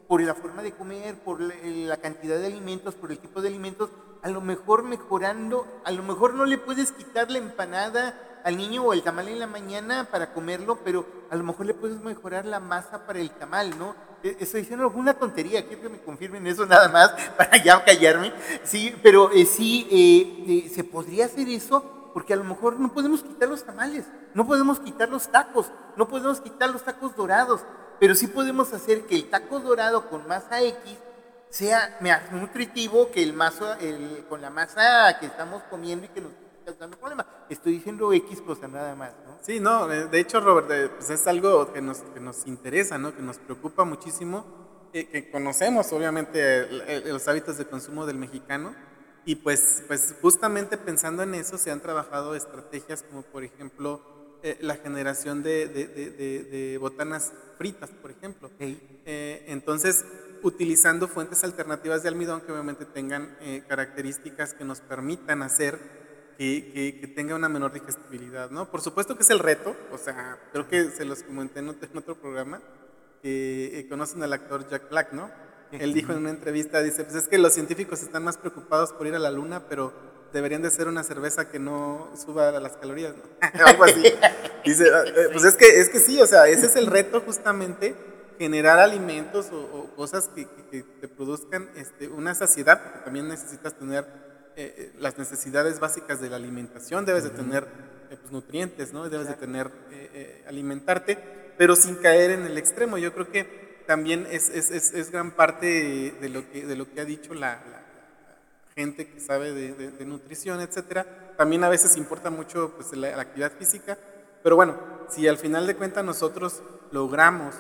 por la forma de comer, por la, la cantidad de alimentos, por el tipo de alimentos, a lo mejor mejorando, a lo mejor no le puedes quitar la empanada al niño o el tamal en la mañana para comerlo, pero a lo mejor le puedes mejorar la masa para el tamal, ¿no? Estoy diciendo alguna tontería, quiero que me confirmen eso nada más para ya callarme, sí, pero eh, sí, eh, eh, se podría hacer eso porque a lo mejor no podemos quitar los tamales, no podemos quitar los tacos, no podemos quitar los tacos dorados, pero sí podemos hacer que el taco dorado con masa X sea más nutritivo que el masa, el, con la masa que estamos comiendo y que nos está causando problemas. Estoy diciendo X cosa nada más, ¿no? Sí, no, de hecho, Robert, pues es algo que nos, que nos interesa, ¿no? Que nos preocupa muchísimo, eh, que conocemos obviamente el, el, los hábitos de consumo del mexicano y pues, pues justamente pensando en eso se han trabajado estrategias como por ejemplo eh, la generación de, de, de, de, de botanas fritas, por ejemplo. Sí. Eh, entonces, utilizando fuentes alternativas de almidón que obviamente tengan eh, características que nos permitan hacer que, que, que tenga una menor digestibilidad, ¿no? Por supuesto que es el reto, o sea, creo que se los comenté en otro, en otro programa, eh, eh, conocen al actor Jack Black, ¿no? Él dijo en una entrevista, dice, pues es que los científicos están más preocupados por ir a la luna, pero deberían de ser una cerveza que no suba las calorías, ¿no? Algo así. Dice, pues es que, es que sí, o sea, ese es el reto justamente, generar alimentos o, o cosas que, que, que te produzcan este, una saciedad, porque también necesitas tener eh, las necesidades básicas de la alimentación, debes de tener eh, pues, nutrientes, ¿no? Debes de tener, eh, eh, alimentarte, pero sin caer en el extremo. Yo creo que también es, es, es, es gran parte de lo que, de lo que ha dicho la, la gente que sabe de, de, de nutrición, etcétera. También a veces importa mucho pues, la, la actividad física, pero bueno, si al final de cuentas nosotros logramos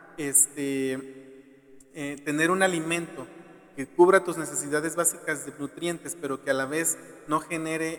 Este, eh, tener un alimento que cubra tus necesidades básicas de nutrientes, pero que a la vez no genere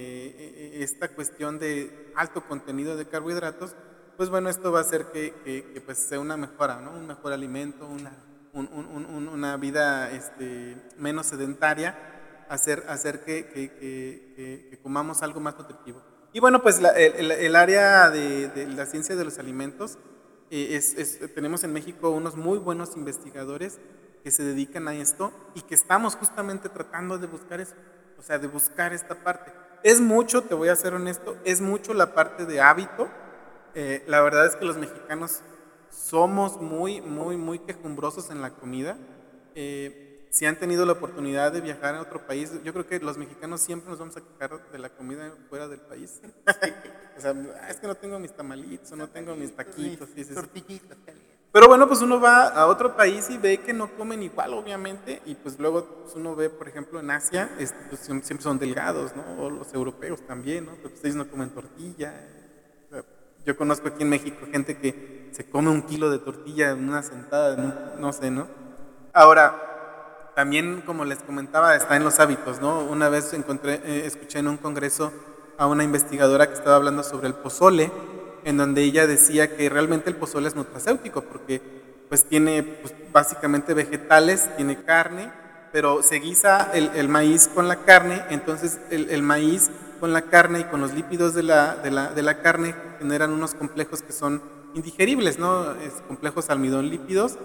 eh, esta cuestión de alto contenido de carbohidratos, pues bueno, esto va a hacer que, que, que pues sea una mejora, ¿no? Un mejor alimento, una, un, un, un, una vida este, menos sedentaria, hacer, hacer que, que, que, que comamos algo más nutritivo. Y bueno, pues la, el, el área de, de la ciencia de los alimentos, Es, es, tenemos en México unos muy buenos investigadores que se dedican a esto y que estamos justamente tratando de buscar eso, o sea, de buscar esta parte. Es mucho, te voy a ser honesto, es mucho la parte de hábito. Eh, la verdad es que los mexicanos somos muy, muy, muy quejumbrosos en la comida. Eh, si han tenido la oportunidad de viajar a otro país, yo creo que los mexicanos siempre nos vamos a quejar de la comida fuera del país. O sea, es que no tengo mis tamalitos, no tengo mis taquitos. Sí, sí, sí. Pero bueno, pues uno va a otro país y ve que no comen igual, obviamente, y pues luego pues uno ve, por ejemplo, en Asia, este, pues siempre son delgados, ¿no? O los europeos también, ¿no? Pero pues ellos no comen tortilla. O sea, yo conozco aquí en México gente que se come un kilo de tortilla en una sentada, no, no sé, ¿no? Ahora, también, como les comentaba, está en los hábitos, ¿no? Una vez encontré, eh, escuché en un congreso a una investigadora que estaba hablando sobre el pozole, en donde ella decía que realmente el pozole es nutracéutico, porque pues tiene pues, básicamente vegetales, tiene carne, pero se guisa el, el maíz con la carne, entonces el, el maíz con la carne y con los lípidos de la, de la, de la carne generan unos complejos que son indigeribles, ¿no? Es, complejos almidón lípidos,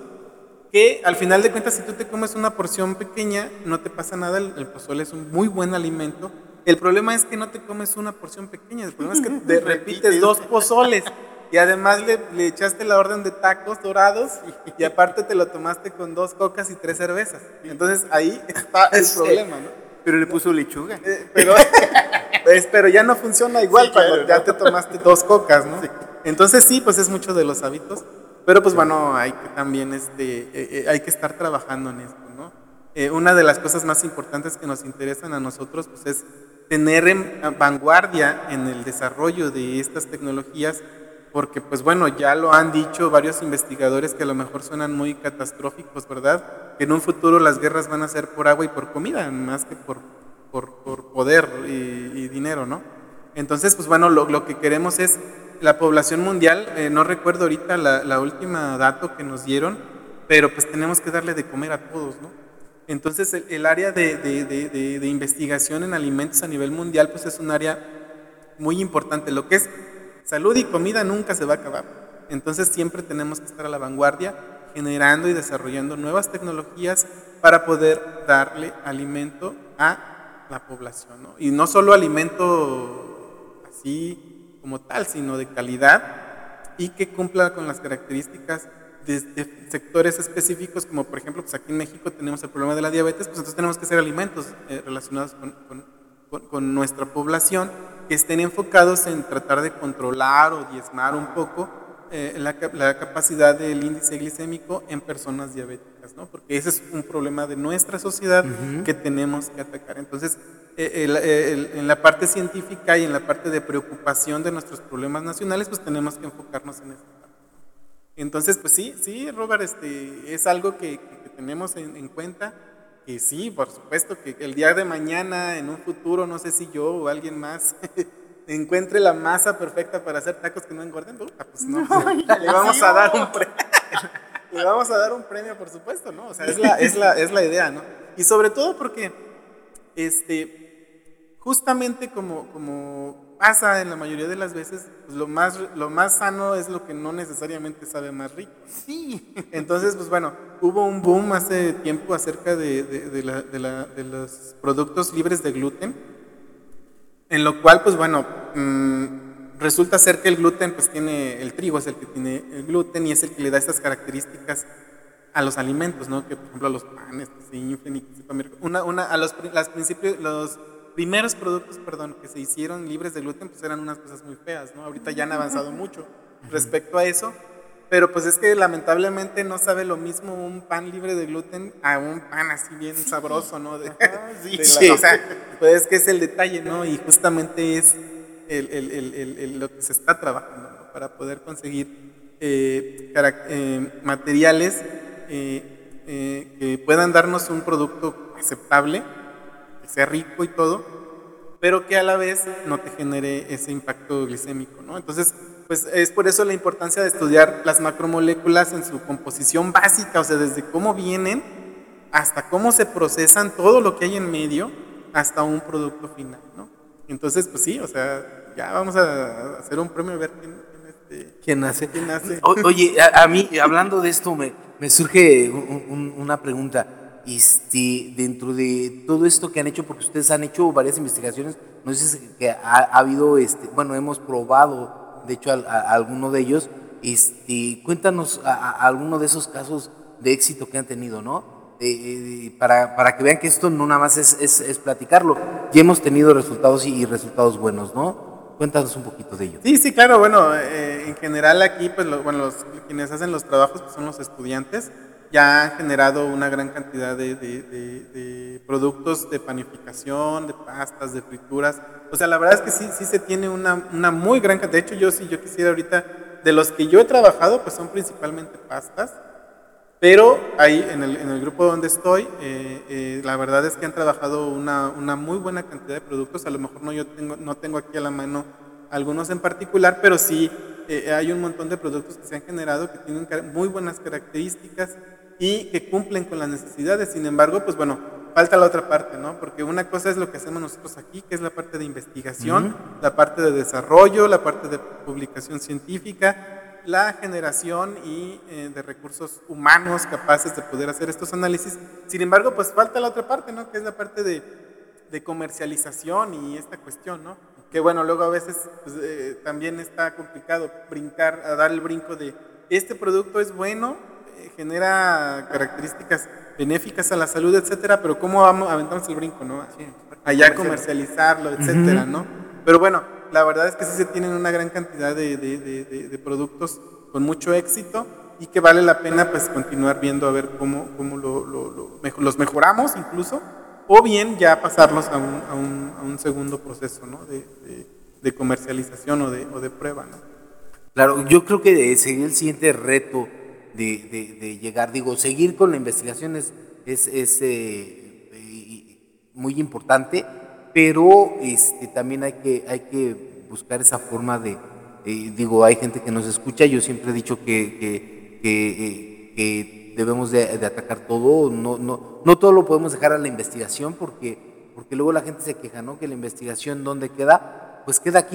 que al final de cuentas si tú te comes una porción pequeña no te pasa nada, el, el pozole es un muy buen alimento. El problema es que no te comes una porción pequeña, el problema es que te repites dos pozoles y además le, le echaste la orden de tacos dorados y, y aparte te lo tomaste con dos cocas y tres cervezas. Entonces ahí está el problema, ¿no? Pero le puso lechuga. Eh, pero, pues, pero ya no funciona igual sí, cuando claro, ya ¿no? te tomaste dos cocas, ¿no? Sí. Entonces sí, pues es mucho de los hábitos, pero pues bueno, hay que también este, eh, eh, hay que estar trabajando en esto, ¿no? Eh, una de las cosas más importantes que nos interesan a nosotros pues es tener en vanguardia en el desarrollo de estas tecnologías, porque pues bueno, ya lo han dicho varios investigadores que a lo mejor suenan muy catastróficos, ¿verdad? Que en un futuro las guerras van a ser por agua y por comida, más que por, por, por poder y, y dinero, ¿no? Entonces, pues bueno, lo, lo que queremos es la población mundial, eh, no recuerdo ahorita la, la última dato que nos dieron, pero pues tenemos que darle de comer a todos, ¿no? Entonces el, el área de, de, de, de, de investigación en alimentos a nivel mundial pues es un área muy importante. Lo que es salud y comida nunca se va a acabar. Entonces siempre tenemos que estar a la vanguardia generando y desarrollando nuevas tecnologías para poder darle alimento a la población, ¿no? Y no solo alimento así como tal, sino de calidad y que cumpla con las características de, de sectores específicos, como por ejemplo, pues aquí en México tenemos el problema de la diabetes, pues entonces tenemos que hacer alimentos eh, relacionados con, con, con, con nuestra población que estén enfocados en tratar de controlar o diezmar un poco eh, la, la capacidad del índice glicémico en personas diabéticas, ¿no? Porque ese es un problema de nuestra sociedad uh-huh. que tenemos que atacar. Entonces, eh, el, el, en la parte científica y en la parte de preocupación de nuestros problemas nacionales, pues tenemos que enfocarnos en esta parte. Entonces, pues sí, sí, Robert, este, es algo que, que tenemos en, en cuenta, que sí, por supuesto, que el día de mañana, en un futuro, no sé si yo o alguien más encuentre la masa perfecta para hacer tacos que no engorden, puta, pues no, no le vamos a dar un premio, le vamos a dar un premio, por supuesto, ¿no? O sea, es la, es la, es la idea, ¿no? Y sobre todo porque, este, justamente como, como pasa en la mayoría de las veces, pues lo más, lo más sano es lo que no necesariamente sabe más rico. Sí. Entonces, pues bueno, hubo un boom hace tiempo acerca de, de, de, la, de, la, de los productos libres de gluten, en lo cual, pues bueno, mmm, resulta ser que el gluten, pues tiene, el trigo es el que tiene el gluten y es el que le da estas características a los alimentos, ¿no? Que por ejemplo a los panes que se inflen y que se comen. Una, una, a los, las principios, los primeros productos, perdón, que se hicieron libres de gluten, pues eran unas cosas muy feas, ¿no? Ahorita ya han avanzado mucho respecto a eso, pero pues es que lamentablemente no sabe lo mismo un pan libre de gluten a un pan así bien sí. sabroso, ¿no? De, Ajá, sí, de la, sí. O sea, pues es que es el detalle, ¿no? Y justamente es el, el, el, el, el, lo que se está trabajando, ¿no? Para poder conseguir eh, eh, materiales eh, eh, que puedan darnos un producto aceptable, que sea rico y todo, pero que a la vez no te genere ese impacto glicémico, ¿no? Entonces, pues es por eso la importancia de estudiar las macromoléculas en su composición básica, o sea, desde cómo vienen hasta cómo se procesan, todo lo que hay en medio, hasta un producto final, ¿no? Entonces, pues sí, o sea, ya vamos a hacer un premio a ver quién, quién, este, ¿Quién hace? ¿Quién hace? O, oye, a, a mí, hablando de esto, me, me surge un, un, una pregunta. Este, dentro de todo esto que han hecho, porque ustedes han hecho varias investigaciones, no sé si que ha, ha habido, este, bueno, hemos probado de hecho a, a, a alguno de ellos, este, cuéntanos a, a alguno de esos casos de éxito que han tenido, ¿no? Eh, eh, para, para que vean que esto no nada más es, es, es platicarlo, ya hemos tenido resultados y, y resultados buenos, ¿no? Cuéntanos un poquito de ello. Sí, sí, claro, bueno, eh, en general aquí, pues, lo, bueno, los, quienes hacen los trabajos pues, son los estudiantes, ya han generado una gran cantidad de, de, de, de productos de panificación, de pastas, de frituras. O sea, la verdad es que sí, sí se tiene una, una muy gran cantidad. De hecho, yo sí, yo quisiera ahorita, de los que yo he trabajado, pues son principalmente pastas, pero ahí en el, en el grupo donde estoy, eh, eh, la verdad es que han trabajado una, una muy buena cantidad de productos. A lo mejor no, yo tengo, no tengo aquí a la mano algunos en particular, pero sí eh, hay un montón de productos que se han generado que tienen muy buenas características y que cumplen con las necesidades. Sin embargo, pues bueno, falta la otra parte, ¿no? Porque una cosa es lo que hacemos nosotros aquí, que es la parte de investigación, uh-huh. la parte de desarrollo, la parte de publicación científica, la generación y eh, de recursos humanos capaces de poder hacer estos análisis. Sin embargo, pues falta la otra parte, ¿no? Que es la parte de, de comercialización y esta cuestión, ¿no? Que bueno, luego a veces pues, eh, también está complicado brincar, a dar el brinco de este producto es bueno, eh, genera características benéficas a la salud, etcétera, pero ¿cómo vamos, aventamos el brinco, no? Sí, allá comercializarlo, etcétera, uh-huh. ¿no? Pero bueno, la verdad es que sí se tienen una gran cantidad de, de, de, de, de productos con mucho éxito y que vale la pena pues continuar viendo a ver cómo, cómo lo, lo, lo, los mejoramos incluso, o bien ya pasarlos a un, a un, a un segundo proceso, ¿no? de, de, de comercialización o de, o de prueba, ¿no? Claro, yo creo que sería el siguiente reto de, de, de llegar, digo, seguir con la investigación es, es, es eh, eh, muy importante, pero este, también hay que, hay que buscar esa forma de, eh, digo, hay gente que nos escucha, yo siempre he dicho que, que, que, eh, que debemos de, de atacar todo, no, no, no todo lo podemos dejar a la investigación porque, porque luego la gente se queja, ¿no? Que la investigación, ¿dónde queda? Pues queda aquí,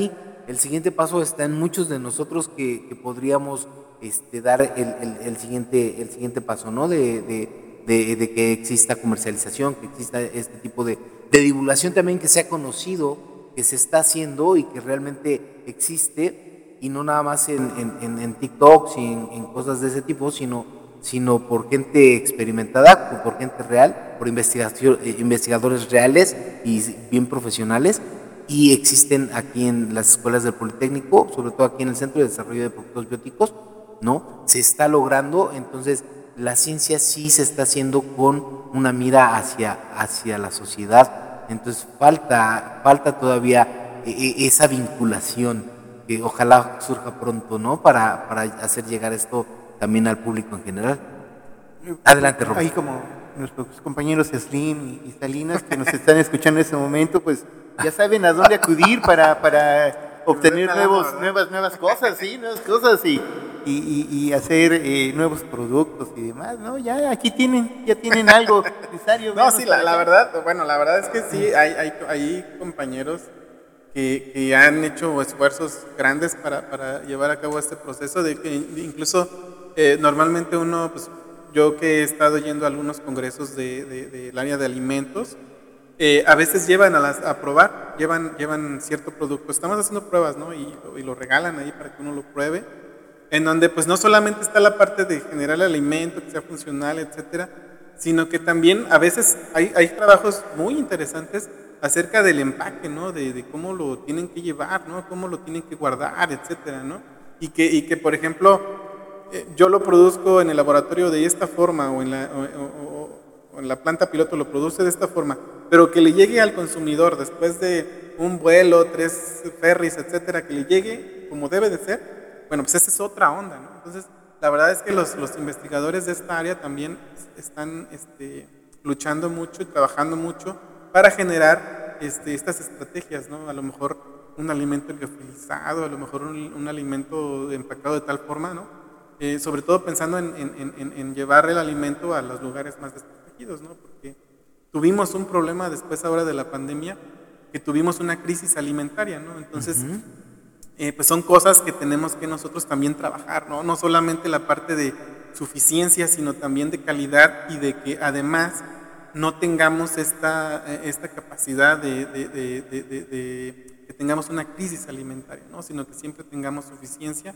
el siguiente paso está en muchos de nosotros que, que podríamos este, dar el, el, el, siguiente, el siguiente paso, ¿no? De, de, de, de que exista comercialización, que exista este tipo de, de divulgación también, que sea conocido, que se está haciendo y que realmente existe, y no nada más en, en, en TikToks y en, en cosas de ese tipo, sino, sino por gente experimentada, por gente real, por investigación, eh, investigadores reales y bien profesionales, y existen aquí en las escuelas del Politécnico, sobre todo aquí en el Centro de Desarrollo de Productos Bióticos, ¿no? Se está logrando, entonces la ciencia sí se está haciendo con una mira hacia, hacia la sociedad, entonces falta, falta todavía eh, esa vinculación, que ojalá surja pronto, ¿no? Para, para hacer llegar esto también al público en general. Adelante, Roberto. Ahí como nuestros compañeros Slim y, y Salinas que nos están escuchando en ese momento, pues ya saben a dónde acudir para, para obtener nuevos, nuevas, nuevas cosas, sí, nuevas cosas y, y, y, y hacer eh, nuevos productos y demás, ¿no? Ya aquí tienen, ya tienen algo necesario. No, sí, la, la verdad, bueno, la verdad es que sí, hay, hay, hay compañeros que, que han hecho esfuerzos grandes para, para llevar a cabo este proceso, de que incluso eh, normalmente uno, pues yo que he estado yendo a algunos congresos de, de, de, del área de alimentos, Eh, a veces llevan a, las, a probar, llevan, llevan cierto producto, estamos haciendo pruebas, ¿no? Y, y lo regalan ahí para que uno lo pruebe, en donde pues no solamente está la parte de generar el alimento, que sea funcional, etcétera, sino que también a veces hay, hay trabajos muy interesantes acerca del empaque, ¿no? De, de cómo lo tienen que llevar, ¿no? Cómo lo tienen que guardar, etcétera, ¿no? Y que, y que por ejemplo, eh, yo lo produzco en el laboratorio de esta forma o en la... O, o, o en la planta piloto lo produce de esta forma, pero que le llegue al consumidor después de un vuelo, tres ferries, etcétera, que le llegue como debe de ser, bueno, pues esa es otra onda, ¿no? Entonces, la verdad es que los, los investigadores de esta área también están este, luchando mucho y trabajando mucho para generar este, estas estrategias, ¿no? A lo mejor un alimento liofilizado, a lo mejor un, un alimento empacado de tal forma, ¿no? Eh, sobre todo pensando en, en, en, en llevar el alimento a los lugares más desprotegidos, ¿no? Porque tuvimos un problema después ahora de la pandemia, que tuvimos una crisis alimentaria, ¿no? Entonces, uh-huh. eh, pues son cosas que tenemos que nosotros también trabajar, ¿no? No solamente la parte de suficiencia, sino también de calidad y de que además no tengamos esta, esta capacidad de, de, de, de, de, de que tengamos una crisis alimentaria, ¿no? Sino que siempre tengamos suficiencia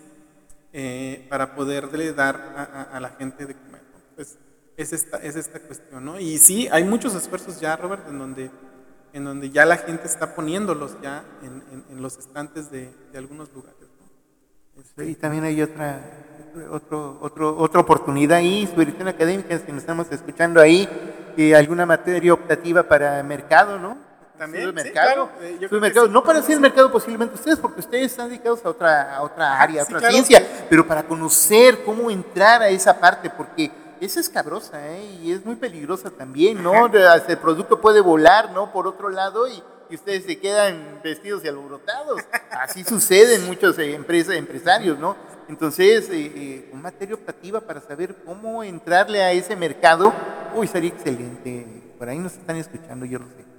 eh, para poderle dar a, a, a la gente de comer, ¿no? Pues es esta, es esta cuestión, ¿no? Y sí, hay muchos esfuerzos ya, Robert, en donde, en donde ya la gente está poniéndolos ya en, en, en los estantes de, de algunos lugares, ¿no? Este, y también hay otra, otro, otro, otra oportunidad ahí, su dirección académica, si nos estamos escuchando ahí, eh, alguna materia optativa para mercado, ¿no? También, mercado, sí, claro. Eh, mercado. Sí, no para hacer mercado posiblemente ustedes, porque ustedes están dedicados a otra, a otra área, a otra sí, claro, ciencia, sí. Pero para conocer cómo entrar a esa parte, porque esa es cabrosa, ¿eh? Y es muy peligrosa también, ¿no? El producto puede volar, ¿no? Por otro lado, y, y ustedes se quedan vestidos y alborotados. Así sucede en muchos eh, empresa, empresarios, ¿no? Entonces, eh, eh, una materia optativa para saber cómo entrarle a ese mercado, uy, sería excelente. Por ahí nos están escuchando, yo lo sé.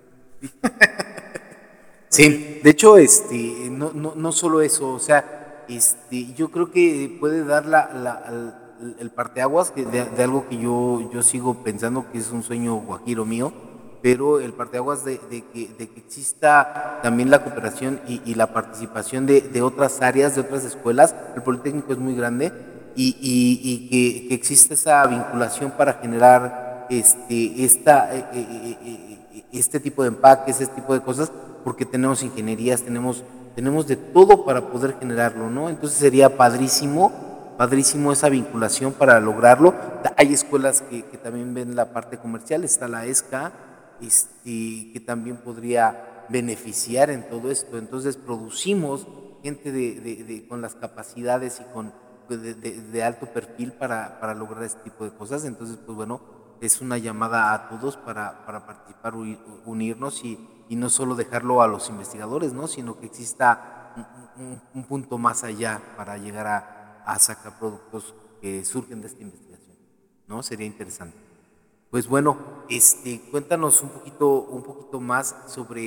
Sí, de hecho, este, no, no, no solo eso, o sea, este, yo creo que puede dar la, la, el, el parteaguas de, de algo que yo, yo sigo pensando que es un sueño guajiro mío, pero el parteaguas de, de, que, de que exista también la cooperación y, y la participación de, de otras áreas, de otras escuelas. El Politécnico es muy grande y, y, y que, que exista esa vinculación para generar este, esta... Eh, eh, eh, este tipo de empaques, este tipo de cosas, porque tenemos ingenierías, tenemos, tenemos de todo para poder generarlo, ¿no? Entonces sería padrísimo, padrísimo esa vinculación para lograrlo. Hay escuelas que, que también ven la parte comercial, está la E S C A, este, que también podría beneficiar en todo esto. Entonces producimos gente de, de, de, con las capacidades y con de, de, de alto perfil para, para lograr este tipo de cosas. Entonces, pues bueno, es una llamada a todos para, para participar, unirnos y, y no solo dejarlo a los investigadores, ¿no? Sino que exista un, un, un punto más allá para llegar a, a sacar productos que surgen de esta investigación, ¿no? Sería interesante. Pues bueno, este, cuéntanos un poquito, un poquito más sobre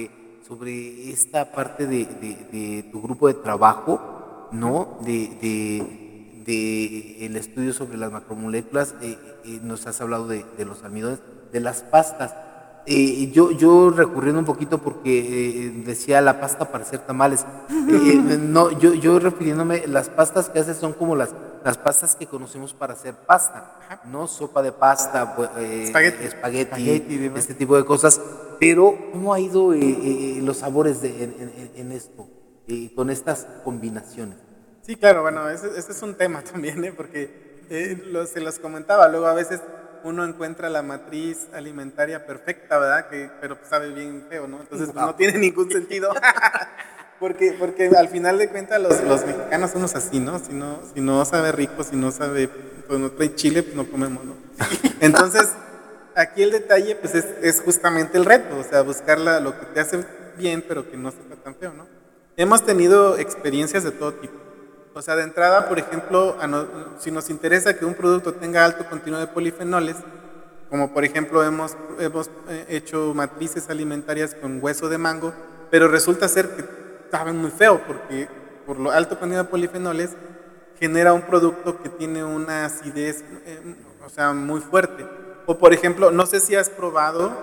sobre esta parte de, de, de tu grupo de trabajo, ¿no? De, de, de el estudio sobre las macromoléculas, eh, eh, nos has hablado de, de los almidones, de las pastas. Eh, yo, yo recurriendo un poquito porque eh, decía la pasta para hacer tamales. Eh, no, yo, yo refiriéndome, las pastas que haces son como las, las pastas que conocemos para hacer pasta, ¿no? Sopa de pasta, eh, espagueti, espagueti, espagueti este tipo de cosas. Pero, ¿cómo ha ido eh, eh, los sabores de, en, en, en esto, eh, con estas combinaciones? Sí, claro, bueno, ese, ese es un tema también, ¿eh? Porque eh, lo, se los comentaba, luego a veces uno encuentra la matriz alimentaria perfecta, ¿verdad? Que, pero sabe bien feo, ¿no? Entonces pues, no tiene ningún sentido. porque, porque al final de cuentas los, los mexicanos somos así, ¿no? Si no, si no sabe rico, si no sabe, pues no trae chile, pues no comemos, ¿no? Entonces, aquí el detalle, pues es, es justamente el reto, o sea, buscar la, lo que te hace bien, pero que no sepa tan feo, ¿no? Hemos tenido experiencias de todo tipo. O sea, de entrada, por ejemplo, a no, si nos interesa que un producto tenga alto contenido de polifenoles, como por ejemplo hemos, hemos hecho matrices alimentarias con hueso de mango, pero resulta ser que saben muy feo porque por lo alto contenido de polifenoles genera un producto que tiene una acidez, eh, o sea, muy fuerte. O por ejemplo, no sé si has probado,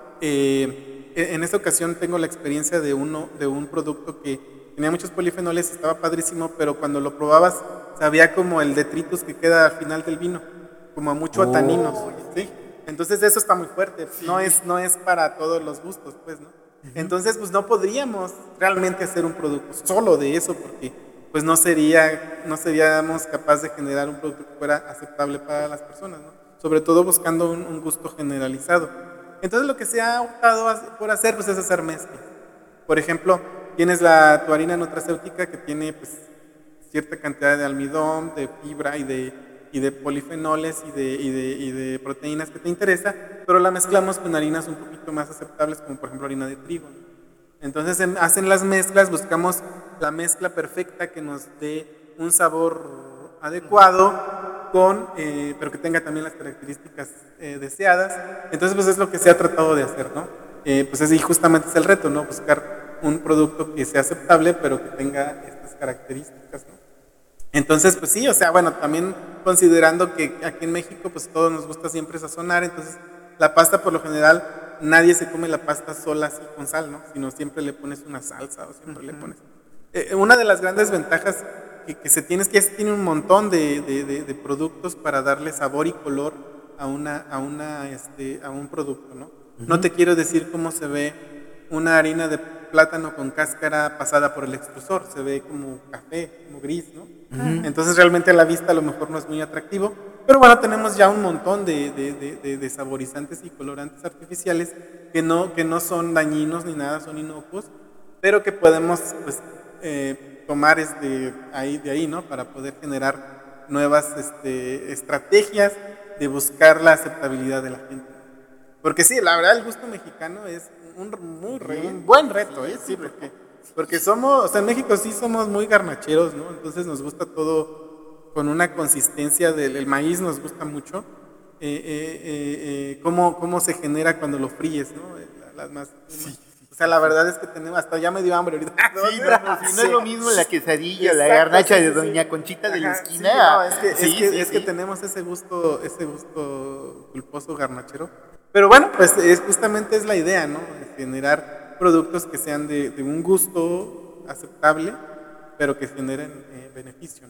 eh, en esta ocasión tengo la experiencia de, uno, de un producto que tenía muchos polifenoles, estaba padrísimo, pero cuando lo probabas sabía como el detritus que queda al final del vino, como mucho a taninos, ¿sí? Entonces eso está muy fuerte, no es, no es para todos los gustos, pues, ¿no? Entonces, pues no podríamos realmente hacer un producto solo de eso, porque pues no sería, no seríamos capaces de generar un producto que fuera aceptable para las personas, ¿no? Sobre todo buscando un, un gusto generalizado. Entonces lo que se ha optado por hacer, pues es hacer mezclas. Por ejemplo, tienes la, tu harina nutracéutica que tiene pues, cierta cantidad de almidón, de fibra y de, y de polifenoles y de, y, de, y de proteínas que te interesa, pero la mezclamos con harinas un poquito más aceptables, como por ejemplo harina de trigo. Entonces en, hacen las mezclas, buscamos la mezcla perfecta que nos dé un sabor adecuado, con, eh, pero que tenga también las características eh, deseadas. Entonces pues es lo que se ha tratado de hacer, ¿no? Eh, pues así justamente es el reto, ¿no? Buscar un producto que sea aceptable, pero que tenga estas características, ¿no? Entonces, pues sí, o sea, bueno, también considerando que aquí en México, pues todos nos gusta siempre sazonar, entonces la pasta por lo general, nadie se come la pasta sola así con sal, ¿no? Sino siempre le pones una salsa o siempre uh-huh. le pones... Eh, una de las grandes ventajas que, que se tiene es que ya se tiene un montón de, de, de, de productos para darle sabor y color a, una, a, una, este, a un producto, ¿no? Uh-huh. No te quiero decir cómo se ve una harina de plátano con cáscara pasada por el extrusor, se ve como café, como gris, ¿no? Uh-huh. Entonces realmente a la vista a lo mejor no es muy atractivo, pero bueno, tenemos ya un montón de, de, de, de, de saborizantes y colorantes artificiales que no, que no son dañinos ni nada, son inocuos, pero que podemos pues, eh, tomar este, ahí, de ahí, ¿no? Para poder generar nuevas este, estrategias de buscar la aceptabilidad de la gente. Porque sí, la verdad el gusto mexicano es un, muy re, un buen reto, ¿eh? Sí, porque, porque somos, o sea, en México sí somos muy garnacheros, ¿no? Entonces nos gusta todo con una consistencia del el maíz, nos gusta mucho. Eh, eh, eh, eh, cómo, cómo se genera cuando lo fríes, ¿no? Las más, sí. O sea, la verdad es que tenemos, hasta ya me dio hambre ahorita. Sí, no, no, si no es lo mismo la quesadilla, exacto, la garnacha sí, de Doña sí. Conchita de la esquina. Sí, no, es que, sí, es, que, sí, es sí. que tenemos ese gusto, ese gusto culposo garnachero. Pero bueno, pues es, justamente es la idea, ¿no? Generar productos que sean de, de un gusto aceptable, pero que generen eh, beneficio,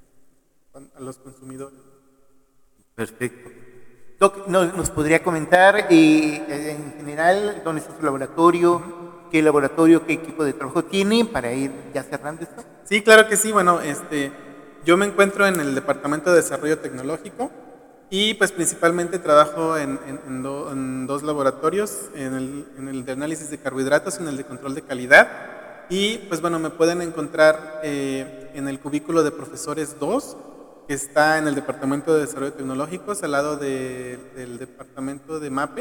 ¿no? A los consumidores. Perfecto. Doc, ¿nos podría comentar eh, en general dónde está su laboratorio? ¿Qué laboratorio, qué equipo de trabajo tiene para ir ya cerrando esto? Sí, claro que sí. Bueno, este, yo me encuentro en el Departamento de Desarrollo Tecnológico y pues principalmente trabajo en, en, en, do, en dos laboratorios, en el, en el de análisis de carbohidratos y en el de control de calidad. Y pues bueno, me pueden encontrar eh, en el cubículo de profesores dos, que está en el Departamento de Desarrollo Tecnológico, al lado de, del Departamento de MAPE.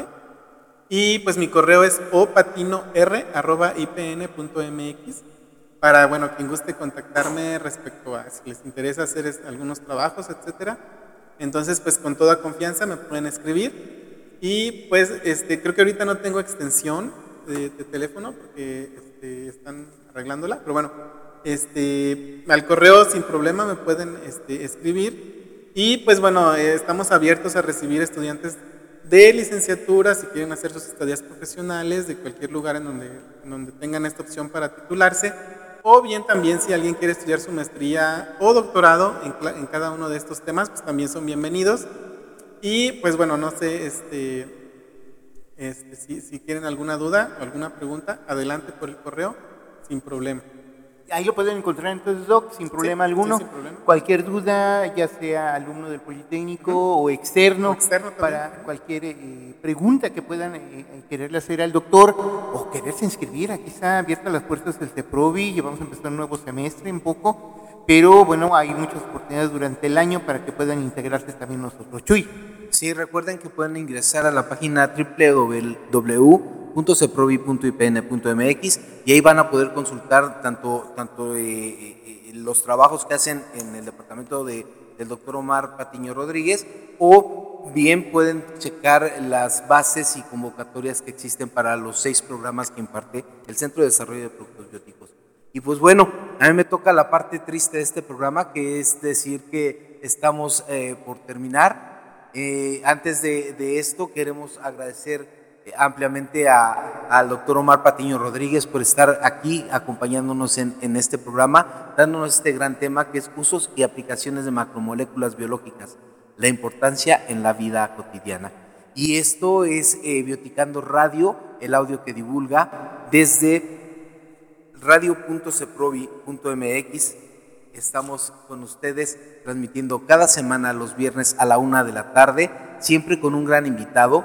Y pues mi correo es opatinor arroba i p n punto m x para, bueno, quien guste contactarme respecto a si les interesa hacer algunos trabajos, etcétera. Entonces, pues con toda confianza me pueden escribir. Y pues este, creo que ahorita no tengo extensión, de, de teléfono porque este, están arreglándola, pero bueno, este, al correo sin problema me pueden este, escribir y pues bueno, eh, estamos abiertos a recibir estudiantes de licenciatura si quieren hacer sus estadías profesionales de cualquier lugar en donde, en donde tengan esta opción para titularse, o bien también si alguien quiere estudiar su maestría o doctorado en, en cada uno de estos temas, pues también son bienvenidos. Y pues bueno, no sé, este, este, si, si quieren alguna duda o alguna pregunta, adelante por el correo, sin problema. Ahí lo pueden encontrar entonces, Doc, sin problema sí, alguno. Sí, sin problema. Cualquier duda, ya sea alumno del Politécnico uh-huh. o externo, o externo para cualquier eh, pregunta que puedan eh, quererle hacer al doctor o quererse inscribir. Aquí están abiertas las puertas del CEPROVI, ya vamos a empezar un nuevo semestre en poco, pero bueno, hay muchas oportunidades durante el año para que puedan integrarse también nosotros. Chuy. Sí, recuerden que pueden ingresar a la página doble u doble u doble u punto ceprovi punto i p n punto m x y ahí van a poder consultar tanto, tanto eh, eh, los trabajos que hacen en el departamento de, del doctor Omar Patiño Rodríguez, o bien pueden checar las bases y convocatorias que existen para los seis programas que imparte el Centro de Desarrollo de Productos Bióticos. Y pues bueno, a mí me toca la parte triste de este programa, que es decir que estamos eh, por terminar. Eh, antes de, de esto queremos agradecer ampliamente a, al doctor Omar Patiño Rodríguez por estar aquí acompañándonos en, en este programa, dándonos este gran tema que es usos y aplicaciones de macromoléculas biológicas, la importancia en la vida cotidiana. Y esto es eh, Bioticando Radio, el audio que divulga desde radio punto ceprovi punto m x. Estamos con ustedes transmitiendo cada semana los viernes a la una de la tarde, siempre con un gran invitado,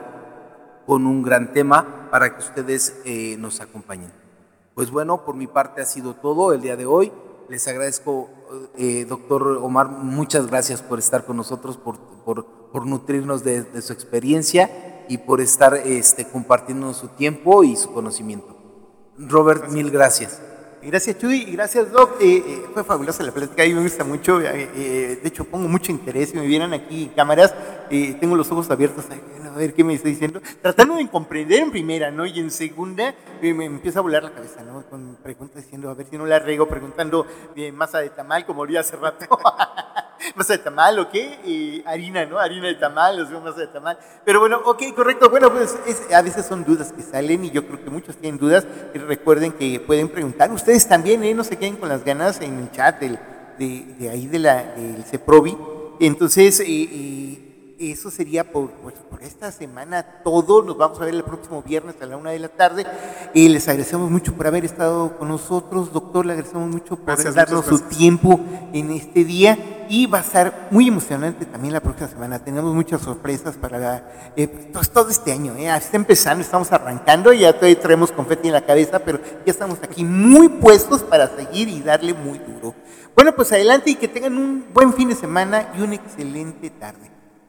con un gran tema para que ustedes eh, nos acompañen. Pues bueno, por mi parte ha sido todo el día de hoy. Les agradezco, eh, doctor Omar, muchas gracias por estar con nosotros, por, por, por nutrirnos de, de su experiencia y por estar este, compartiendo su tiempo y su conocimiento. Robert, gracias. Mil gracias. Gracias, Chuy, y gracias, Doc. Eh, eh, fue fabulosa la plática, a mí me gusta mucho. Eh, eh, de hecho, pongo mucho interés. Si me vieran aquí en cámaras, eh, tengo los ojos abiertos a, a ver qué me está diciendo. Tratando de comprender en primera, ¿no? Y en segunda, eh, me empieza a volar la cabeza, ¿no? Con preguntas diciendo, a ver si no la rego, preguntando eh, masa de tamal, como olía hace rato. ¿Masa de tamal o qué? Eh, harina, ¿no? Harina de tamal, o sea, masa de tamal. Pero bueno, ok, correcto. Bueno, pues es, a veces son dudas que salen y yo creo que muchos tienen dudas. Y recuerden que pueden preguntar. Ustedes también, ¿eh? No se queden con las ganas en el chat del, de, de ahí de la, del CEPROVI. Entonces, eh, eh, eso sería por, pues, por esta semana todo. Nos vamos a ver el próximo viernes a la una de la tarde. Y les agradecemos mucho por haber estado con nosotros, doctor. Le agradecemos mucho por gracias, darnos su tiempo en este día. Y va a estar muy emocionante también la próxima semana. Tenemos muchas sorpresas para la, eh, pues, todo este año. Eh. Está empezando, estamos arrancando. Ya todavía traemos confeti en la cabeza, pero ya estamos aquí muy puestos para seguir y darle muy duro. Bueno, pues adelante y que tengan un buen fin de semana y una excelente tarde.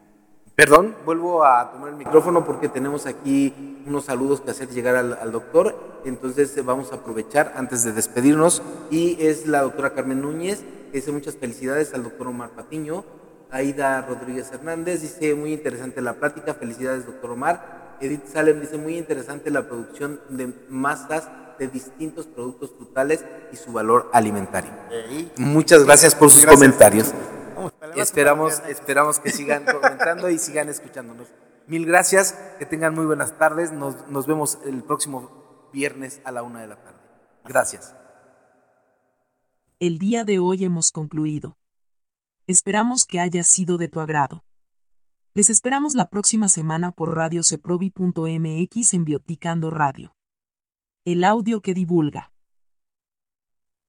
Perdón, vuelvo a tomar el micrófono porque tenemos aquí unos saludos que hacer llegar al, al doctor, entonces vamos a aprovechar antes de despedirnos, y es la doctora Carmen Núñez, que dice muchas felicidades al doctor Omar Patiño. Aida Rodríguez Hernández dice muy interesante la plática, felicidades doctor Omar. Edith Salem dice muy interesante la producción de masas de distintos productos frutales y su valor alimentario. Hey. Muchas gracias por sus gracias. comentarios. Esperamos, esperamos que sigan comentando y sigan escuchándonos. Mil gracias, que tengan muy buenas tardes. Nos, nos vemos el próximo viernes a la una de la tarde. Gracias. El día de hoy hemos concluido. Esperamos que haya sido de tu agrado. Les esperamos la próxima semana por radio ceprovi punto m x en Bioticando Radio. El audio que divulga.